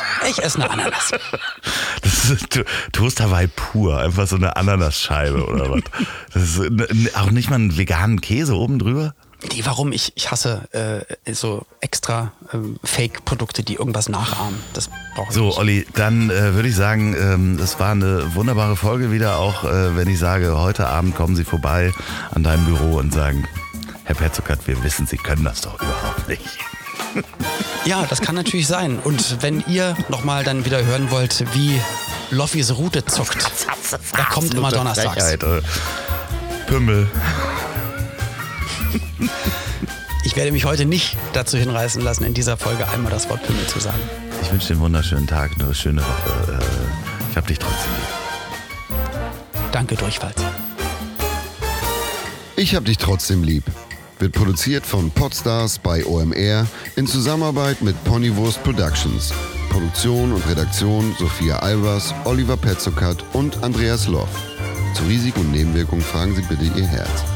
Das ist Toast Hawaii pur, einfach so eine Ananasscheibe oder was. Das ist auch nicht mal einen veganen Käse oben drüber? Nee, warum? Ich hasse so extra Fake-Produkte, die irgendwas nachahmen. Das brauche ich nicht. So, Olli, dann würde ich sagen, das war eine wunderbare Folge wieder, auch wenn ich sage, heute Abend kommen Sie vorbei an deinem Büro und sagen, Herr Petzokat, wir wissen, Sie können das doch überhaupt nicht. Ja, das kann natürlich sein. Und wenn ihr nochmal dann wieder hören wollt, wie Loffis Rute zuckt, da kommt immer donnerstags. Frechheit, Pümmel. Ich werde mich heute nicht dazu hinreißen lassen, in dieser Folge einmal das Wort Pimmel zu sagen. Ich wünsche dir einen wunderschönen Tag, eine schöne Woche. Ich hab dich trotzdem lieb. Danke, durchfalls. Ich hab dich trotzdem lieb. Wird produziert von Podstars bei OMR in Zusammenarbeit mit Ponywurst Productions. Produktion und Redaktion Sophia Albers, Oliver Petzokat und Andreas Loff. Zu Risiken und Nebenwirkungen fragen Sie bitte Ihr Herz.